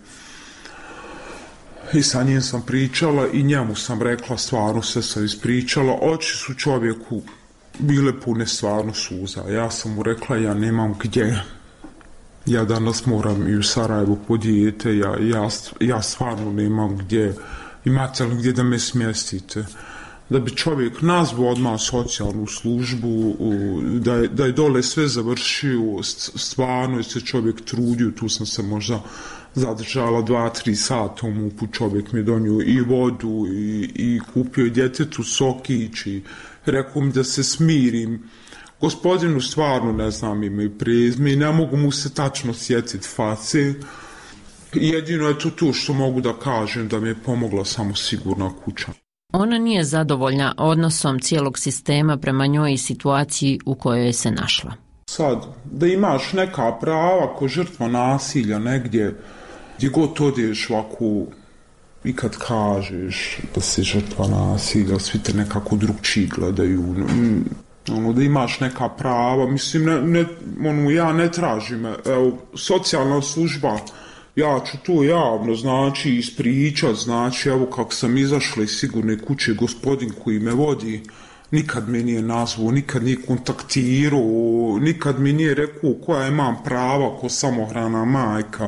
I sa njim sam pričala i njemu sam rekla, stvarno se sam ispričala, oči su čovjeku bile pune stvarno suza. Ja sam mu rekla, ja nemam gdje. Ja danas moram i u Sarajevu po dijete, ja, ja, ja stvarno nemam gdje. Imate li gdje da me smjestite? Da bi čovjek nazvao odmah socijalnu službu, da je, da je dole sve završio, stvarno je se čovjek trudio, tu sam se možda zadržala dva, tri sata u M U P-u, čovjek mi je donio i vodu i, i kupio djetetu sokić i rekao mi da se smirim. Gospodinu stvarno ne znam ime i prezime i ne mogu mu se tačno sjetiti face. Jedino je to to što mogu da kažem, da mi je pomogla samo sigurna kuća. Ona nije zadovoljna odnosom cijelog sistema prema njoj i situaciji u kojoj je se našla. Sad, da imaš neka prava ko žrtva nasilja negdje, gdje god odeš ovako i kad kažeš da si žrtva nasilja, svi te nekako drugčiji gledaju. Ono, da imaš neka prava, mislim, ne, ne, ono, ja ne tražim, evo, socijalna služba, ja ću to javno, znači, ispričat, znači, evo kako sam izašla iz sigurne kuće, gospodin koji me vodi, nikad me nije nazvao, nikad nije kontaktirao, nikad mi nije rekao koja imam prava ko samohrana majka.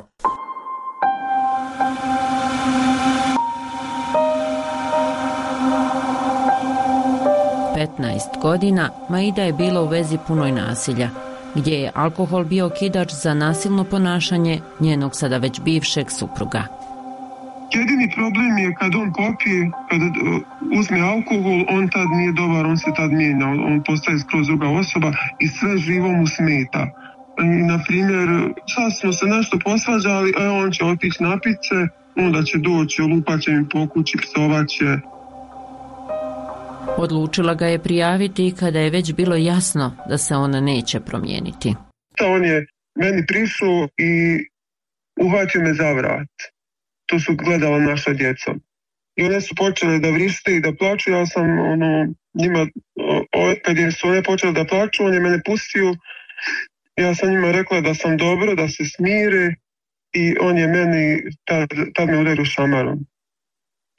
petnaest godina Maida je bila u vezi punoj nasilja, gdje je alkohol bio kidač za nasilno ponašanje njenog sada već bivšeg supruga. Jedini problem je kad on popije, kad uzme alkohol, on tad nije dobar, on se tad mijenja, on postaje skroz druga osoba i sve živo mu smeta. I, na primjer, sad smo se nešto posvađali, a on će otići napit se, onda će doći, lupat će mi po kući, psovat će. Odlučila ga je prijaviti kada je već bilo jasno da se ona neće promijeniti. On je meni prišao i uhvatio me za vrat. To su gledala naša djeca. I one su počele da vrište i da plaču. Ja sam ono, njima, o, kad je su one počele da plaču, on je mene pustio. Ja sam njima rekla da sam dobro, da se smire i on je meni, tad, tad me udario šamarom.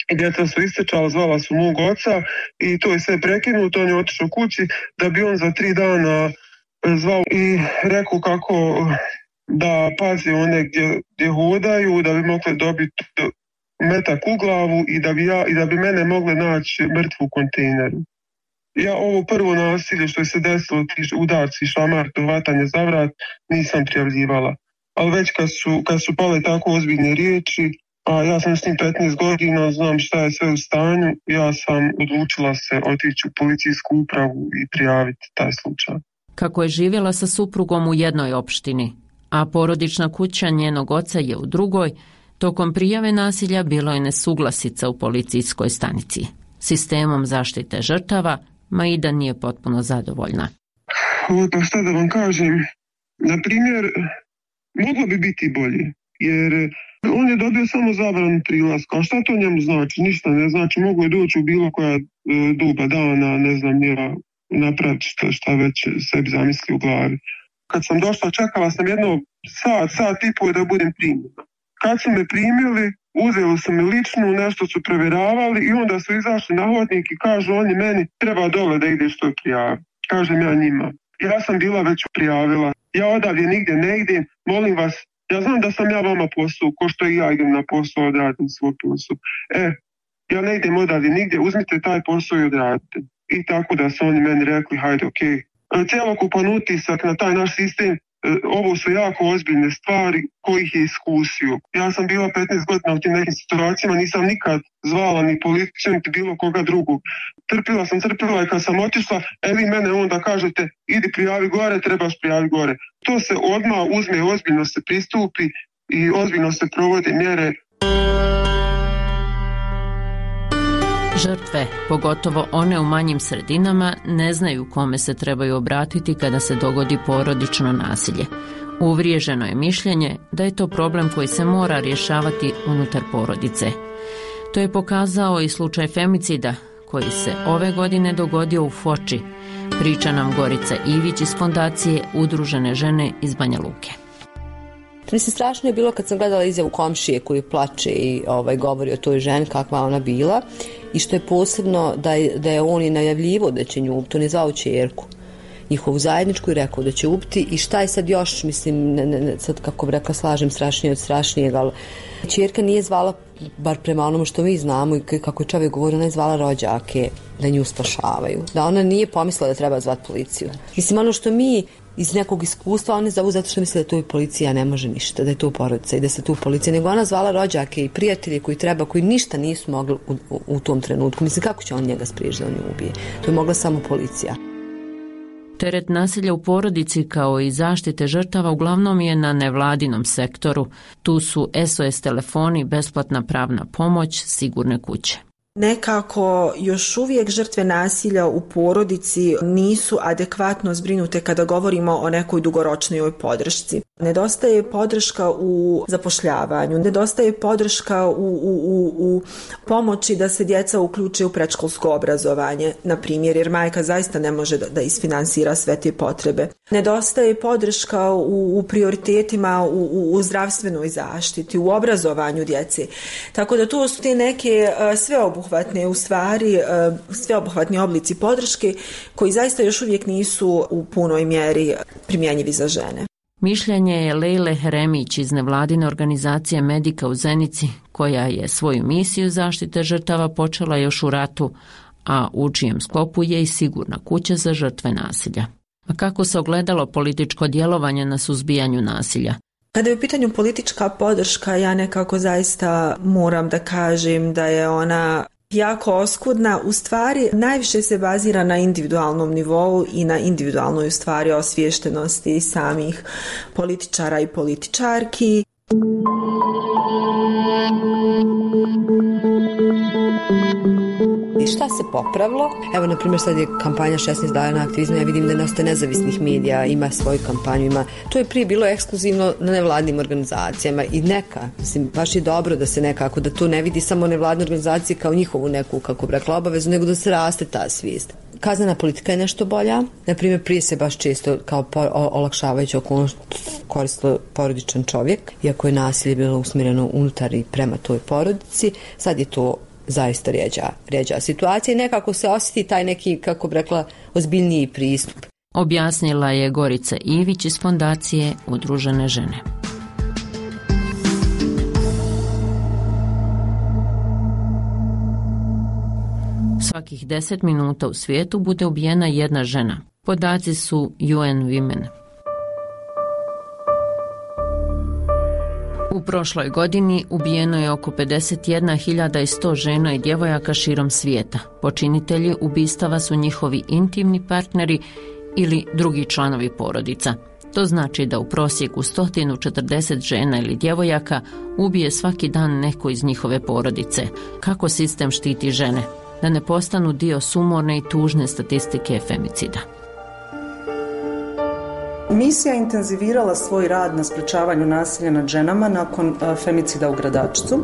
Djeca su istrčala, zvala su mog oca i to je sve prekinuto, on je otišao kući da bi on za tri dana zvao i rekao kako da pazi one gdje, gdje hodaju, da bi mogli dobiti metak u glavu i da bi, ja, i da bi mene mogli naći mrtvu u kontejneru. Ja ovo prvo nasilje što je se desilo, ti udarci, šamar, vatanje za vrat, nisam prijavljivala. Ali već kad su, kad su pale tako ozbiljne riječi, a ja sam s njim petnaest godina, znam šta je sve u stanju, ja sam odlučila se otići u policijsku upravu i prijaviti taj slučaj. Kako je živjela sa suprugom u jednoj opštini, a porodična kuća njenog oca je u drugoj, tokom prijave nasilja bilo je nesuglasica u policijskoj stanici. Sistemom zaštite žrtava Maida nije potpuno zadovoljna. O, pa šta da vam kažem, na primjer, moglo bi biti bolje, jer on je dobio samo zabranu prilaska, a šta to njemu znači? Ništa ne znači, mogu je doći u bilo koja e, doba dana, ne znam, ja napraviti šta, šta već sebi zamisli u glavi. Kad sam došla, čekala sam jedno sat, sat i pol da budem primljena. Kad su me primili, uzeli su me ličnu, nešto su provjeravali i onda su izašli na hodnik i kažu oni meni treba dole da ideš to prijavi. Kažem ja njima. Ja sam bila već prijavila. Ja odavdje nigdje ne idem, molim vas, ja znam da sam ja vama posao, ko što i ja idem na posao, odradim svoj posao. E, ja ne idem odavdje nigdje, uzmite taj posao i odradite. I tako da su oni meni rekli, hajde, okej. Okay. Cijelokupan utisak na taj naš sistem, ovo su jako ozbiljne stvari kojih je iskusio. Ja sam bila petnaest godina u tim nekim situacijama, nisam nikad zvala ni policiju, niti bilo koga drugog. Trpila sam, trpila i kad sam otišla, e vi mene onda kažete, idi prijavi gore, trebaš prijavi gore. To se odmah uzme, ozbiljno se pristupi i ozbiljno se provode mjere. Žrtve, pogotovo one u manjim sredinama, ne znaju kome se trebaju obratiti kada se dogodi porodično nasilje. Uvriježeno je mišljenje da je to problem koji se mora rješavati unutar porodice. To je pokazao i slučaj femicida koji se ove godine dogodio u Foči, priča nam Gorica Ivić iz fondacije Udružene žene iz Banja Luke. Mislim, strašno je bilo kad sam gledala izjavu komšije koji plače i ovaj, govori o toj ženi kakva ona bila i što je posebno da je, da je on i najavljivo da će nju ubiti, on je zvao ćerku njihovu zajedničku i rekao da će ubiti i šta je sad još, mislim, ne, ne, sad kako bi rekla slažem strašnije od strašnijeg, ali ćerka nije zvala, bar prema onome što mi znamo i kako je čovjek govorio, ona je zvala rođake da nju spašavaju, da ona nije pomislila da treba zvati policiju. Mislim, ono što mi iz nekog iskustva one zovu zato što misle da to i policija ne može ništa, da je to porodica i da se tu policija, nego ona zvala rođake i prijatelje koji treba, koji ništa nisu mogli u, u, u tom trenutku. Mislim, kako će on njega spriječiti da on nju ubije? To je mogla samo policija. Teret nasilja u porodici kao i zaštite žrtava uglavnom je na nevladinom sektoru. Tu su S O S telefoni, besplatna pravna pomoć, sigurne kuće. Nekako još uvijek žrtve nasilja u porodici nisu adekvatno zbrinute kada govorimo o nekoj dugoročnoj podršci. Nedostaje podrška u zapošljavanju, nedostaje podrška u, u, u, u pomoći da se djeca uključe u predškolsko obrazovanje, na primjer, jer majka zaista ne može da, da isfinansira sve te potrebe. Nedostaje podrška u, u prioritetima u, u, u zdravstvenoj zaštiti, u obrazovanju djece. Tako da to su te neke uh, sveobuhvatne u stvari, uh, sveobuhvatni oblici podrške koji zaista još uvijek nisu u punoj mjeri primjenjivi za žene. Mišljenje je Lejle Heremić iz nevladine organizacije Medika u Zenici, koja je svoju misiju zaštite žrtava počela još u ratu, a u čijem sklopu je i sigurna kuća za žrtve nasilja. A kako se ogledalo političko djelovanje na suzbijanju nasilja? Kada je u pitanju politička podrška, ja nekako zaista moram da kažem da je ona jako oskudna, u stvari najviše se bazira na individualnom nivou i na individualnoj u stvari osviještenosti samih političara i političarki. I šta se popravilo? Evo, na primjer, sad je kampanja šesnaest dana aktivizma, ja vidim da je dosta nezavisnih medija, ima svoju kampanju, ima. To je prije bilo ekskluzivno na nevladnim organizacijama i neka, mislim, baš je dobro da se nekako, da to ne vidi samo nevladne organizacije kao njihovu neku, kako bi rekla, obavezu, nego da se raste ta svijest. Kaznena politika je nešto bolja. Na primjer, prije se baš često kao po, olakšavajući okolnost koristilo porodičan čovjek, iako je nasilje bilo usmjereno unutar i prema toj porodici. Sad je to zaista rjeđa, rjeđa situacija i nekako se osjeti taj neki, kako bi rekla, ozbiljniji pristup. Objasnila je Gorica Ivić iz Fondacije Udružene žene. Svakih deset minuta u svijetu bude ubijena jedna žena. Podaci su U N Women. U prošloj godini ubijeno je oko pedeset jedna hiljada sto žena i djevojaka širom svijeta. Počinitelji ubistava su njihovi intimni partneri ili drugi članovi porodica. To znači da u prosjeku sto četrdeset žena ili djevojaka ubije svaki dan neko iz njihove porodice. Kako sistem štiti žene? Da ne postanu dio sumorne i tužne statistike femicida. Misija je intenzivirala svoj rad na sprečavanju nasilja nad ženama nakon femicida u Gradačcu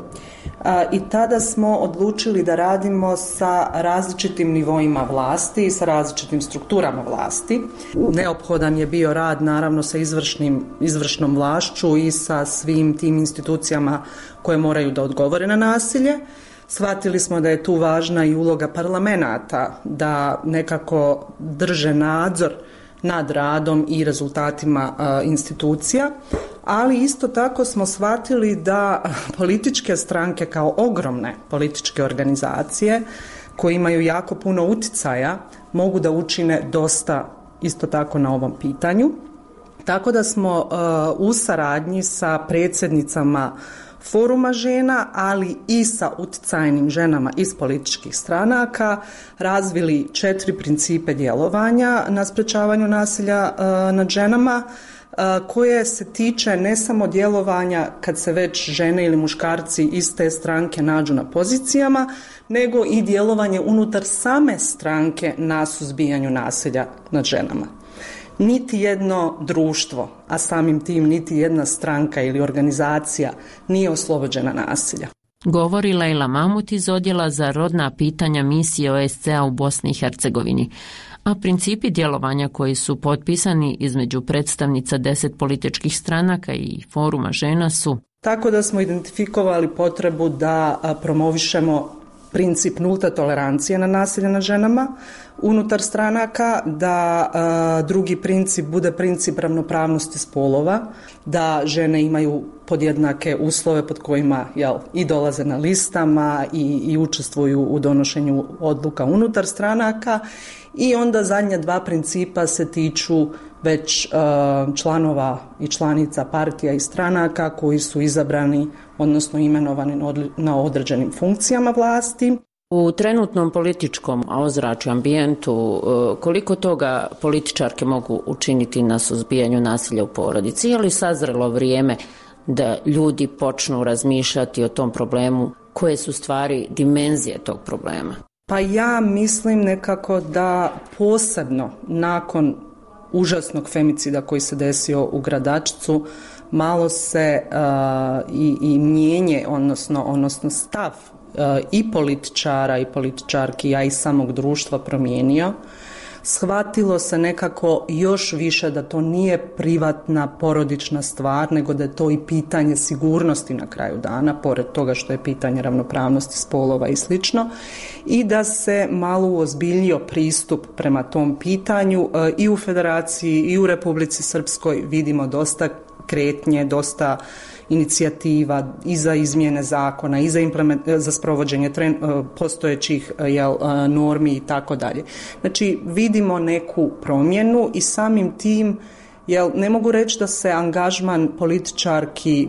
i tada smo odlučili da radimo sa različitim nivoima vlasti i sa različitim strukturama vlasti. Neophodan je bio rad naravno sa izvršnim, izvršnom vlašću i sa svim tim institucijama koje moraju da odgovore na nasilje. Shvatili smo da je tu važna i uloga parlamenata da nekako drže nadzor nad radom i rezultatima a, institucija, ali isto tako smo shvatili da političke stranke kao ogromne političke organizacije koje imaju jako puno uticaja mogu da učine dosta isto tako na ovom pitanju. Tako da smo a, u saradnji sa predsjednicama Foruma žena, ali i sa uticajnim ženama iz političkih stranaka razvili četiri principe djelovanja na sprečavanju nasilja uh, nad ženama uh, koje se tiče ne samo djelovanja kad se već žene ili muškarci iz te stranke nađu na pozicijama, nego i djelovanje unutar same stranke na suzbijanju nasilja nad ženama. Niti jedno društvo, a samim tim niti jedna stranka ili organizacija nije oslobođena nasilja. Govori Lejla Mamut iz Odjela za rodna pitanja misije O S C-a u Bosni i Hercegovini. A principi djelovanja koji su potpisani između predstavnica deset političkih stranaka i Foruma žena su... Tako da smo identifikovali potrebu da promovišemo princip nulte tolerancije na nasilje nad ženama unutar stranaka, da a, drugi princip bude princip ravnopravnosti spolova, da žene imaju podjednake uslove pod kojima jel, i dolaze na listama i, i učestvuju u donošenju odluka unutar stranaka. I onda zadnja dva principa se tiču već uh, članova i članica partija i stranaka koji su izabrani, odnosno imenovani na određenim funkcijama vlasti. U trenutnom političkom ozračju, ambijentu, koliko toga političarke mogu učiniti na suzbijanju nasilja u porodici? Je li sazrelo vrijeme da ljudi počnu razmišljati o tom problemu? Koje su stvari dimenzije tog problema? Pa ja mislim nekako da posebno nakon užasnog femicida koji se desio u Gradačcu malo se uh, i, i mijenje, odnosno, odnosno stav uh, i političara i političarki, a i samog društva promijenio. Shvatilo se nekako još više da to nije privatna porodična stvar, nego da je to i pitanje sigurnosti na kraju dana, pored toga što je pitanje ravnopravnosti spolova i slično, i da se malo uozbiljio pristup prema tom pitanju. I u Federaciji i u Republici Srpskoj vidimo dosta kretnje, dosta inicijativa i za izmjene zakona i za, za sprovođenje tren, postojećih jel, normi i tako dalje. Znači vidimo neku promjenu i samim tim jel, ne mogu reći da se angažman političarki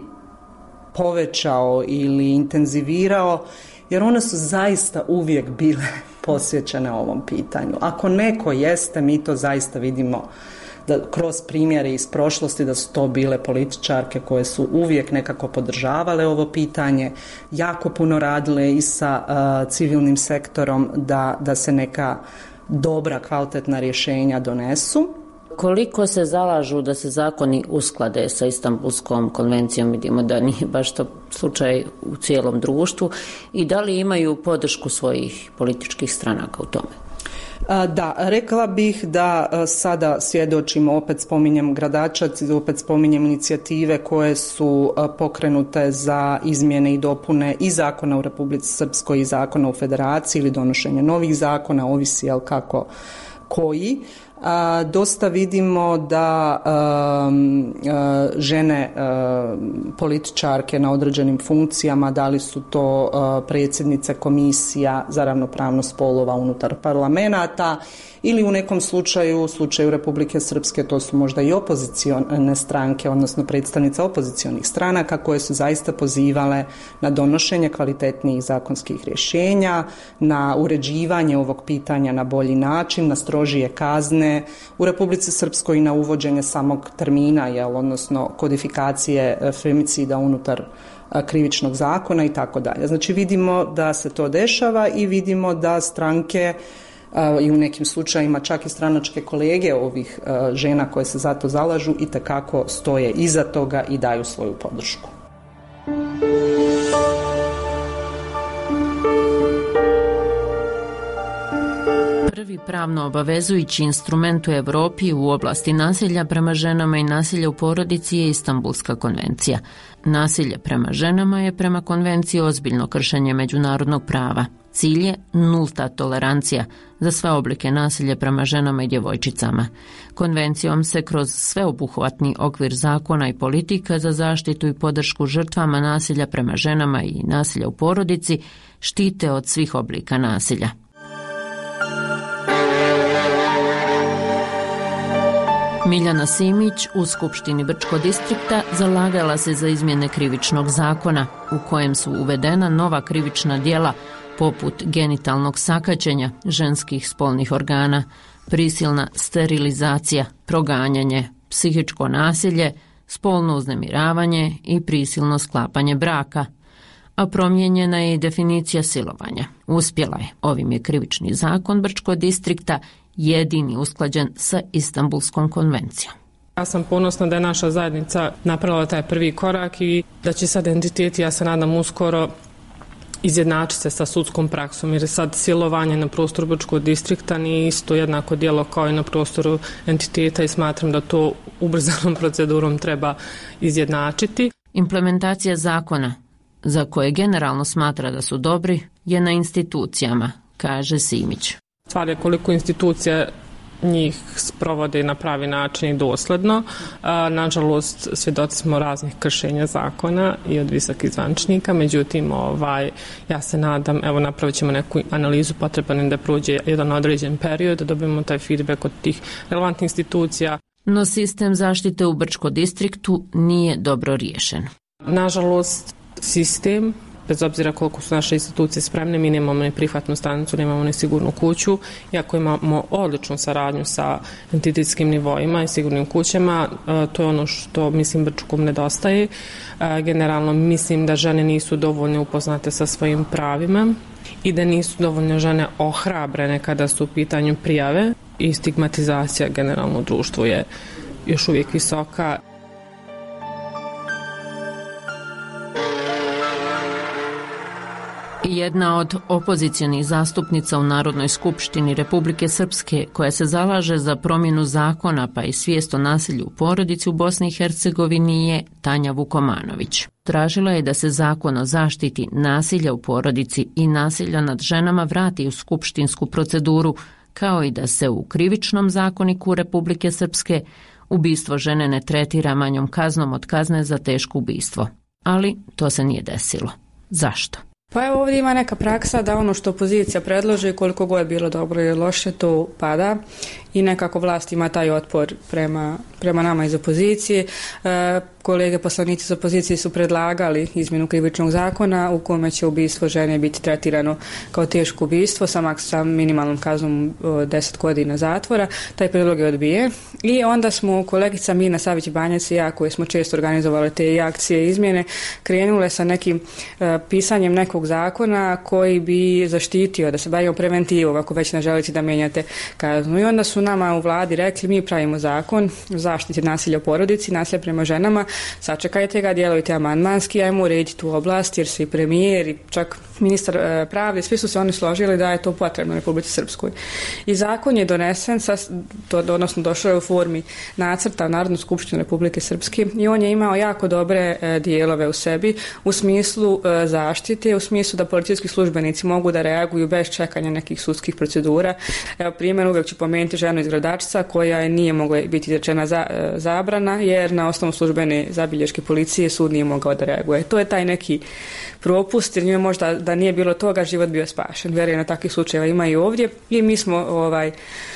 povećao ili intenzivirao, jer one su zaista uvijek bile posvećene ovom pitanju. Ako neko jeste, mi to zaista vidimo da kroz primjere iz prošlosti da su to bile političarke koje su uvijek nekako podržavale ovo pitanje, jako puno radile i sa uh, civilnim sektorom da, da se neka dobra, kvalitetna rješenja donesu. Koliko se zalažu da se zakoni usklade sa Istanbulskom konvencijom, vidimo da nije baš to slučaj u cijelom društvu, i da li imaju podršku svojih političkih stranaka u tome? Da, rekla bih da sada svjedočimo, opet spominjem Gradačac, opet spominjem inicijative koje su pokrenute za izmjene i dopune i zakona u Republici Srpskoj i zakona u Federaciji ili donošenje novih zakona, ovisi jel kako koji. A, dosta vidimo da um, a, žene a, političarke na određenim funkcijama, da li su to a, predsjednice komisija za ravnopravnost spolova unutar parlamenata ili u nekom slučaju, u slučaju Republike Srpske, to su možda i opozicione stranke, odnosno predstavnice opozicionih stranaka koje su zaista pozivale na donošenje kvalitetnijih zakonskih rješenja, na uređivanje ovog pitanja na bolji način, na strožije kazne u Republici Srpskoj i na uvođenje samog termina, jel, odnosno kodifikacije femicida unutar krivičnog zakona i tako dalje. Znači vidimo da se to dešava i vidimo da stranke i u nekim slučajima čak i stranačke kolege ovih žena koje se za to zalažu i tekako stoje iza toga i daju svoju podršku. Prvi pravno obavezujući instrument u Europi u oblasti nasilja prema ženama i nasilja u porodici je Istanbulska konvencija. Nasilje prema ženama je prema konvenciji ozbiljno kršenje međunarodnog prava. Cilj je nulta tolerancija za sve oblike nasilja prema ženama i djevojčicama. Konvencijom se kroz sveobuhvatni okvir zakona i politika za zaštitu i podršku žrtvama nasilja prema ženama i nasilja u porodici štite od svih oblika nasilja. Miljana Simić u Skupštini Brčkog distrikta zalagala se za izmjene krivičnog zakona u kojem su uvedena nova krivična djela poput genitalnog sakaćenja ženskih spolnih organa, prisilna sterilizacija, proganjanje, psihičko nasilje, spolno uznemiravanje i prisilno sklapanje braka, a promijenjena je i definicija silovanja. Uspjela je. Ovim je krivični zakon Brčkog distrikta jedini usklađen sa Istanbulskom konvencijom. Ja sam ponosna da je naša zajednica napravila taj prvi korak i da će sad entiteti, ja se nadam uskoro, izjednačiti se sa sudskom praksom, jer je sad silovanje na prostoru Brčkog distrikta nije isto jednako djelo kao i na prostoru entiteta i smatram da to ubrzanom procedurom treba izjednačiti. Implementacija zakona, za koje generalno smatra da su dobri, je na institucijama, kaže Simić. Stvar je koliko institucija njih sprovode na pravi način i dosledno. Nažalost, svjedoci smo raznih kršenja zakona i od visokih zvančnika, međutim, ovaj, ja se nadam, evo napravit ćemo neku analizu, potreban da prođe jedan određen period, da dobijemo taj feedback od tih relevantnih institucija. No sistem zaštite u Brčkom distriktu nije dobro riješen. Nažalost, sistem, bez obzira koliko su naše institucije spremne, mi nemamo ni prihvatnu stanicu, nemamo ni sigurnu kuću, iako imamo odličnu saradnju sa entitetskim nivoima i sigurnim kućama, to je ono što mislim Brčkom nedostaje. Generalno mislim da žene nisu dovoljno upoznate sa svojim pravima i da nisu dovoljno žene ohrabrene kada su u pitanju prijave i stigmatizacija generalno u društvu je još uvijek visoka. Jedna od opozicionih zastupnica u Narodnoj skupštini Republike Srpske koja se zalaže za promjenu zakona pa i svijest o nasilju u porodici u Bosni i Hercegovini je Tanja Vukomanović. Tražila je da se zakon o zaštiti nasilja u porodici i nasilja nad ženama vrati u skupštinsku proceduru, kao i da se u krivičnom zakoniku Republike Srpske ubistvo žene ne tretira manjom kaznom od kazne za teško ubistvo. Ali to se nije desilo. Zašto? Pa evo ovdje ima neka praksa da ono što opozicija predloži, koliko god je bilo dobro ili loše, to pada i nekako vlast ima taj otpor prema, prema nama iz opozicije. E, kolege poslanici iz opozicije su predlagali izmjenu krivičnog zakona u kome će ubistvo žene biti tretirano kao teško ubistvo sa, sa minimalnom kaznom deset godina zatvora. Taj prijedlog je odbijen i onda smo kolegica Mina Savić-Banjac i ja, koji smo često organizovali te akcije i izmjene, krenule sa nekim e, pisanjem nekog nekog zakona koji bi zaštitio, da se bavimo preventivom ako već ne želite da mijenjate kaznu. I onda su nama u vladi rekli mi pravimo zakon o zaštiti nasilja u porodici, nasilja prema ženama, sačekajte ga, djelujte amandmanski, ajmo urediti tu oblast jer svi premijer i čak ministar e, pravde, svi su se oni složili da je to potrebno u Republici Srpskoj. I zakon je donesen, sa, to, odnosno došao je u formi nacrta u Narodnu skupštinu Republike Srpske i on je imao jako dobre e, dijelove u sebi u smislu e, zaštite, u smislu da policijski službenici mogu da reaguju bez čekanja nekih sudskih procedura. Evo primjer, uvijek ću pomenuti ženu iz Gradačca koja je nije mogla biti izrečena za, e, zabrana jer na osnovu službene zabilješke policije sud nije mogao da reaguje. To je taj neki propust jer njoj možda da nije bilo toga život bio spašen. Vjerujem na takvih slučajeva ima i ovdje i mi smo ovaj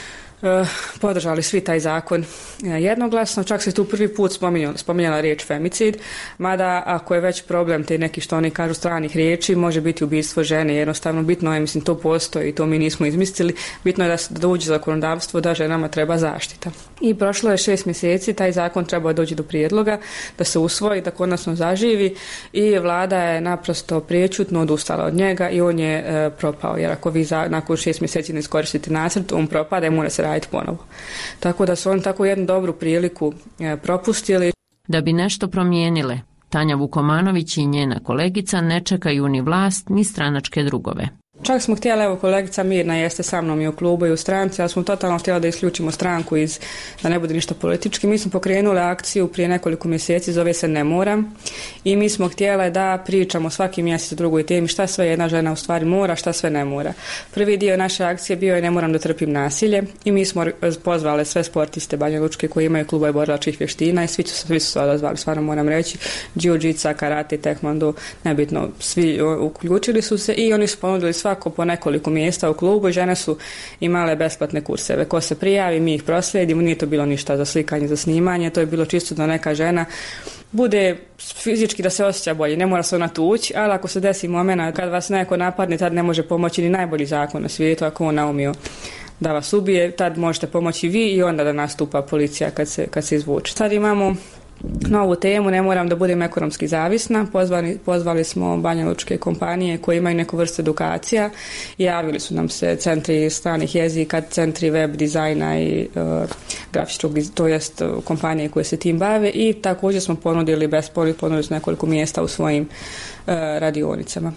podržali svi taj zakon jednoglasno, čak se tu prvi put spominjala, spominjala riječ femicid, mada ako je već problem te neki što oni kažu stranih riječi, može biti ubistvo žene, jednostavno bitno je, mislim to postoji i to mi nismo izmislili, bitno je da, se, da uđe zakonodavstvo da ženama treba zaštita. I prošlo je šest mjeseci, taj zakon treba doći do prijedloga, da se usvoji, da konačno zaživi i vlada je naprosto priječutno odustala od njega i on je e, propao, jer ako vi za, nakon šest mjeseci ne iskoristite nacrt, on propada i mora se raditi ponovo. Tako da su oni tako jednu dobru priliku e, propustili. Da bi nešto promijenile, Tanja Vukomanović i njena kolegica ne čekaju ni vlast ni stranačke drugove. Čak smo htjeli, evo kolegica Mirna jeste sa mnom i u klubu i u stranci, ali smo totalno htjeli da isključimo stranku iz, da ne bude ništa politički. Mi smo pokrenuli akciju prije nekoliko mjeseci, zove se Ne moram i mi smo htjeli da pričamo svaki mjesec o drugoj temi šta sve jedna žena u stvari mora, šta sve ne mora. Prvi dio naše akcije bio je Ne moram da trpim nasilje i mi smo pozvali sve sportiste Banja Lučke koji imaju klubove borilačkih vještina i svi su, svi su se odazvali, stvarno moram reći, jiu-jitsu, karate, taekwondo, nebitno, svi uključili su se i oni su ponudili svako po nekoliko mjesta u klubu i žene su imale besplatne kurseve. Ko se prijavi, mi ih proslijedimo, nije to bilo ništa za slikanje, za snimanje, to je bilo čisto da neka žena bude fizički da se osjeća bolje, ne mora se ona tući, ali ako se desi momena kad vas neko napadne, tad ne može pomoći ni najbolji zakon na svijetu, ako on naumio da vas ubije, tad možete pomoći vi i onda da nastupa policija kad se, kad se izvuče. Sad imamo novu temu, ne moram da budem ekonomski zavisna. Pozvali, pozvali smo Banja Lučke kompanije koje imaju neku vrstu edukacija i javili su nam se centri stranih jezika, centri web dizajna i uh, grafičkog, to jest uh, kompanije koje se tim bave i također smo ponudili besplatno, ponudili su nekoliko mjesta u svojim uh, radionicama.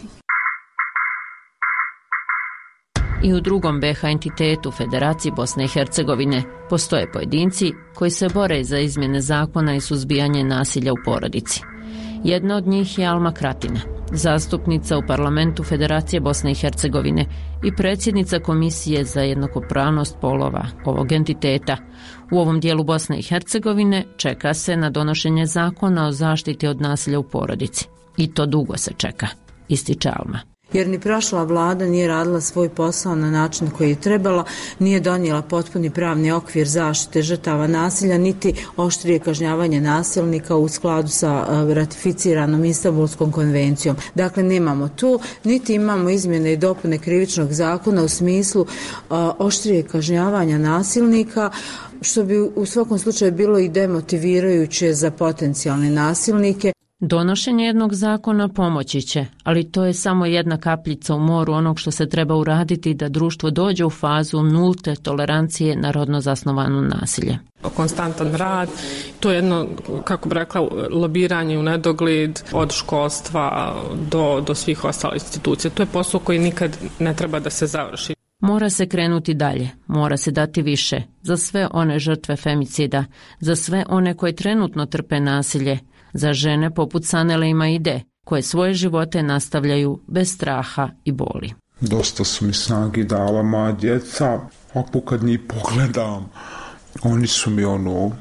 I u drugom be ha entitetu Federaciji Bosne i Hercegovine postoje pojedinci koji se bore za izmjene zakona i suzbijanje nasilja u porodici. Jedna od njih je Alma Kratina, zastupnica u parlamentu Federacije Bosne i Hercegovine i predsjednica Komisije za jednakopravnost polova ovog entiteta. U ovom dijelu Bosne i Hercegovine čeka se na donošenje zakona o zaštiti od nasilja u porodici. I to dugo se čeka, ističe Alma. Jer ni prošla vlada nije radila svoj posao na način koji je trebala, nije donijela potpuni pravni okvir zaštite žrtava nasilja, niti oštrije kažnjavanje nasilnika u skladu sa ratificiranom Istanbulskom konvencijom. Dakle, nemamo tu, niti imamo izmjene i dopune krivičnog zakona u smislu oštrije kažnjavanja nasilnika, što bi u svakom slučaju bilo i demotivirajuće za potencijalne nasilnike. Donošenje jednog zakona pomoći će, ali to je samo jedna kapljica u moru onog što se treba uraditi da društvo dođe u fazu nulte tolerancije na rodno zasnovano nasilje. Konstantan rad, to je jedno, kako bi rekla, lobiranje u nedogled od školstva do, do svih ostalih institucija. To je posao koji nikad ne treba da se završi. Mora se krenuti dalje, mora se dati više za sve one žrtve femicida, za sve one koje trenutno trpe nasilje, za žene poput Sanele i Maide, koje svoje živote nastavljaju bez straha i boli. Dosta su mi snagi dala moja djeca, ako kad njih pogledam, oni su mi ono,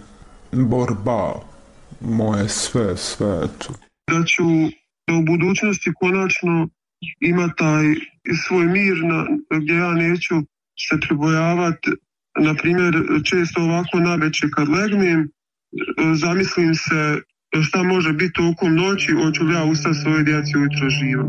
borba, moje sve, sve. Da ću da u budućnosti konačno ima taj svoj mir na, gdje ja neću se pribojavati. Na primjer, često ovako navečer kad legnem, zamislim se šta može biti tokom noći, hoću li ja ustati svoje djeci ujutro živo.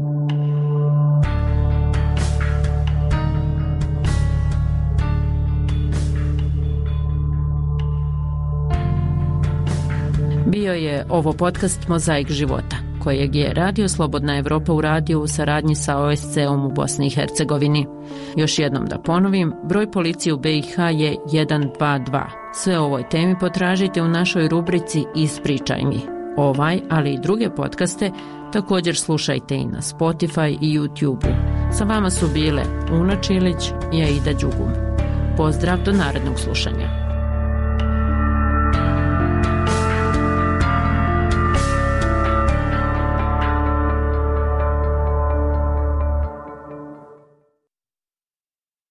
Bio je ovo podcast Mozaik života. kojeg je Radio Slobodna Evropa uradio u saradnji sa O S C-om u Bosni i Hercegovini. Još jednom da ponovim, broj policije u B i H je jedan dva dva. Sve o ovoj temi potražite u našoj rubrici Ispričaj mi. Ovaj, ali i druge podcaste također slušajte i na Spotify i YouTube-u. Sa vama su bile Una Čilić i Aida Đugum. Pozdrav do narednog slušanja.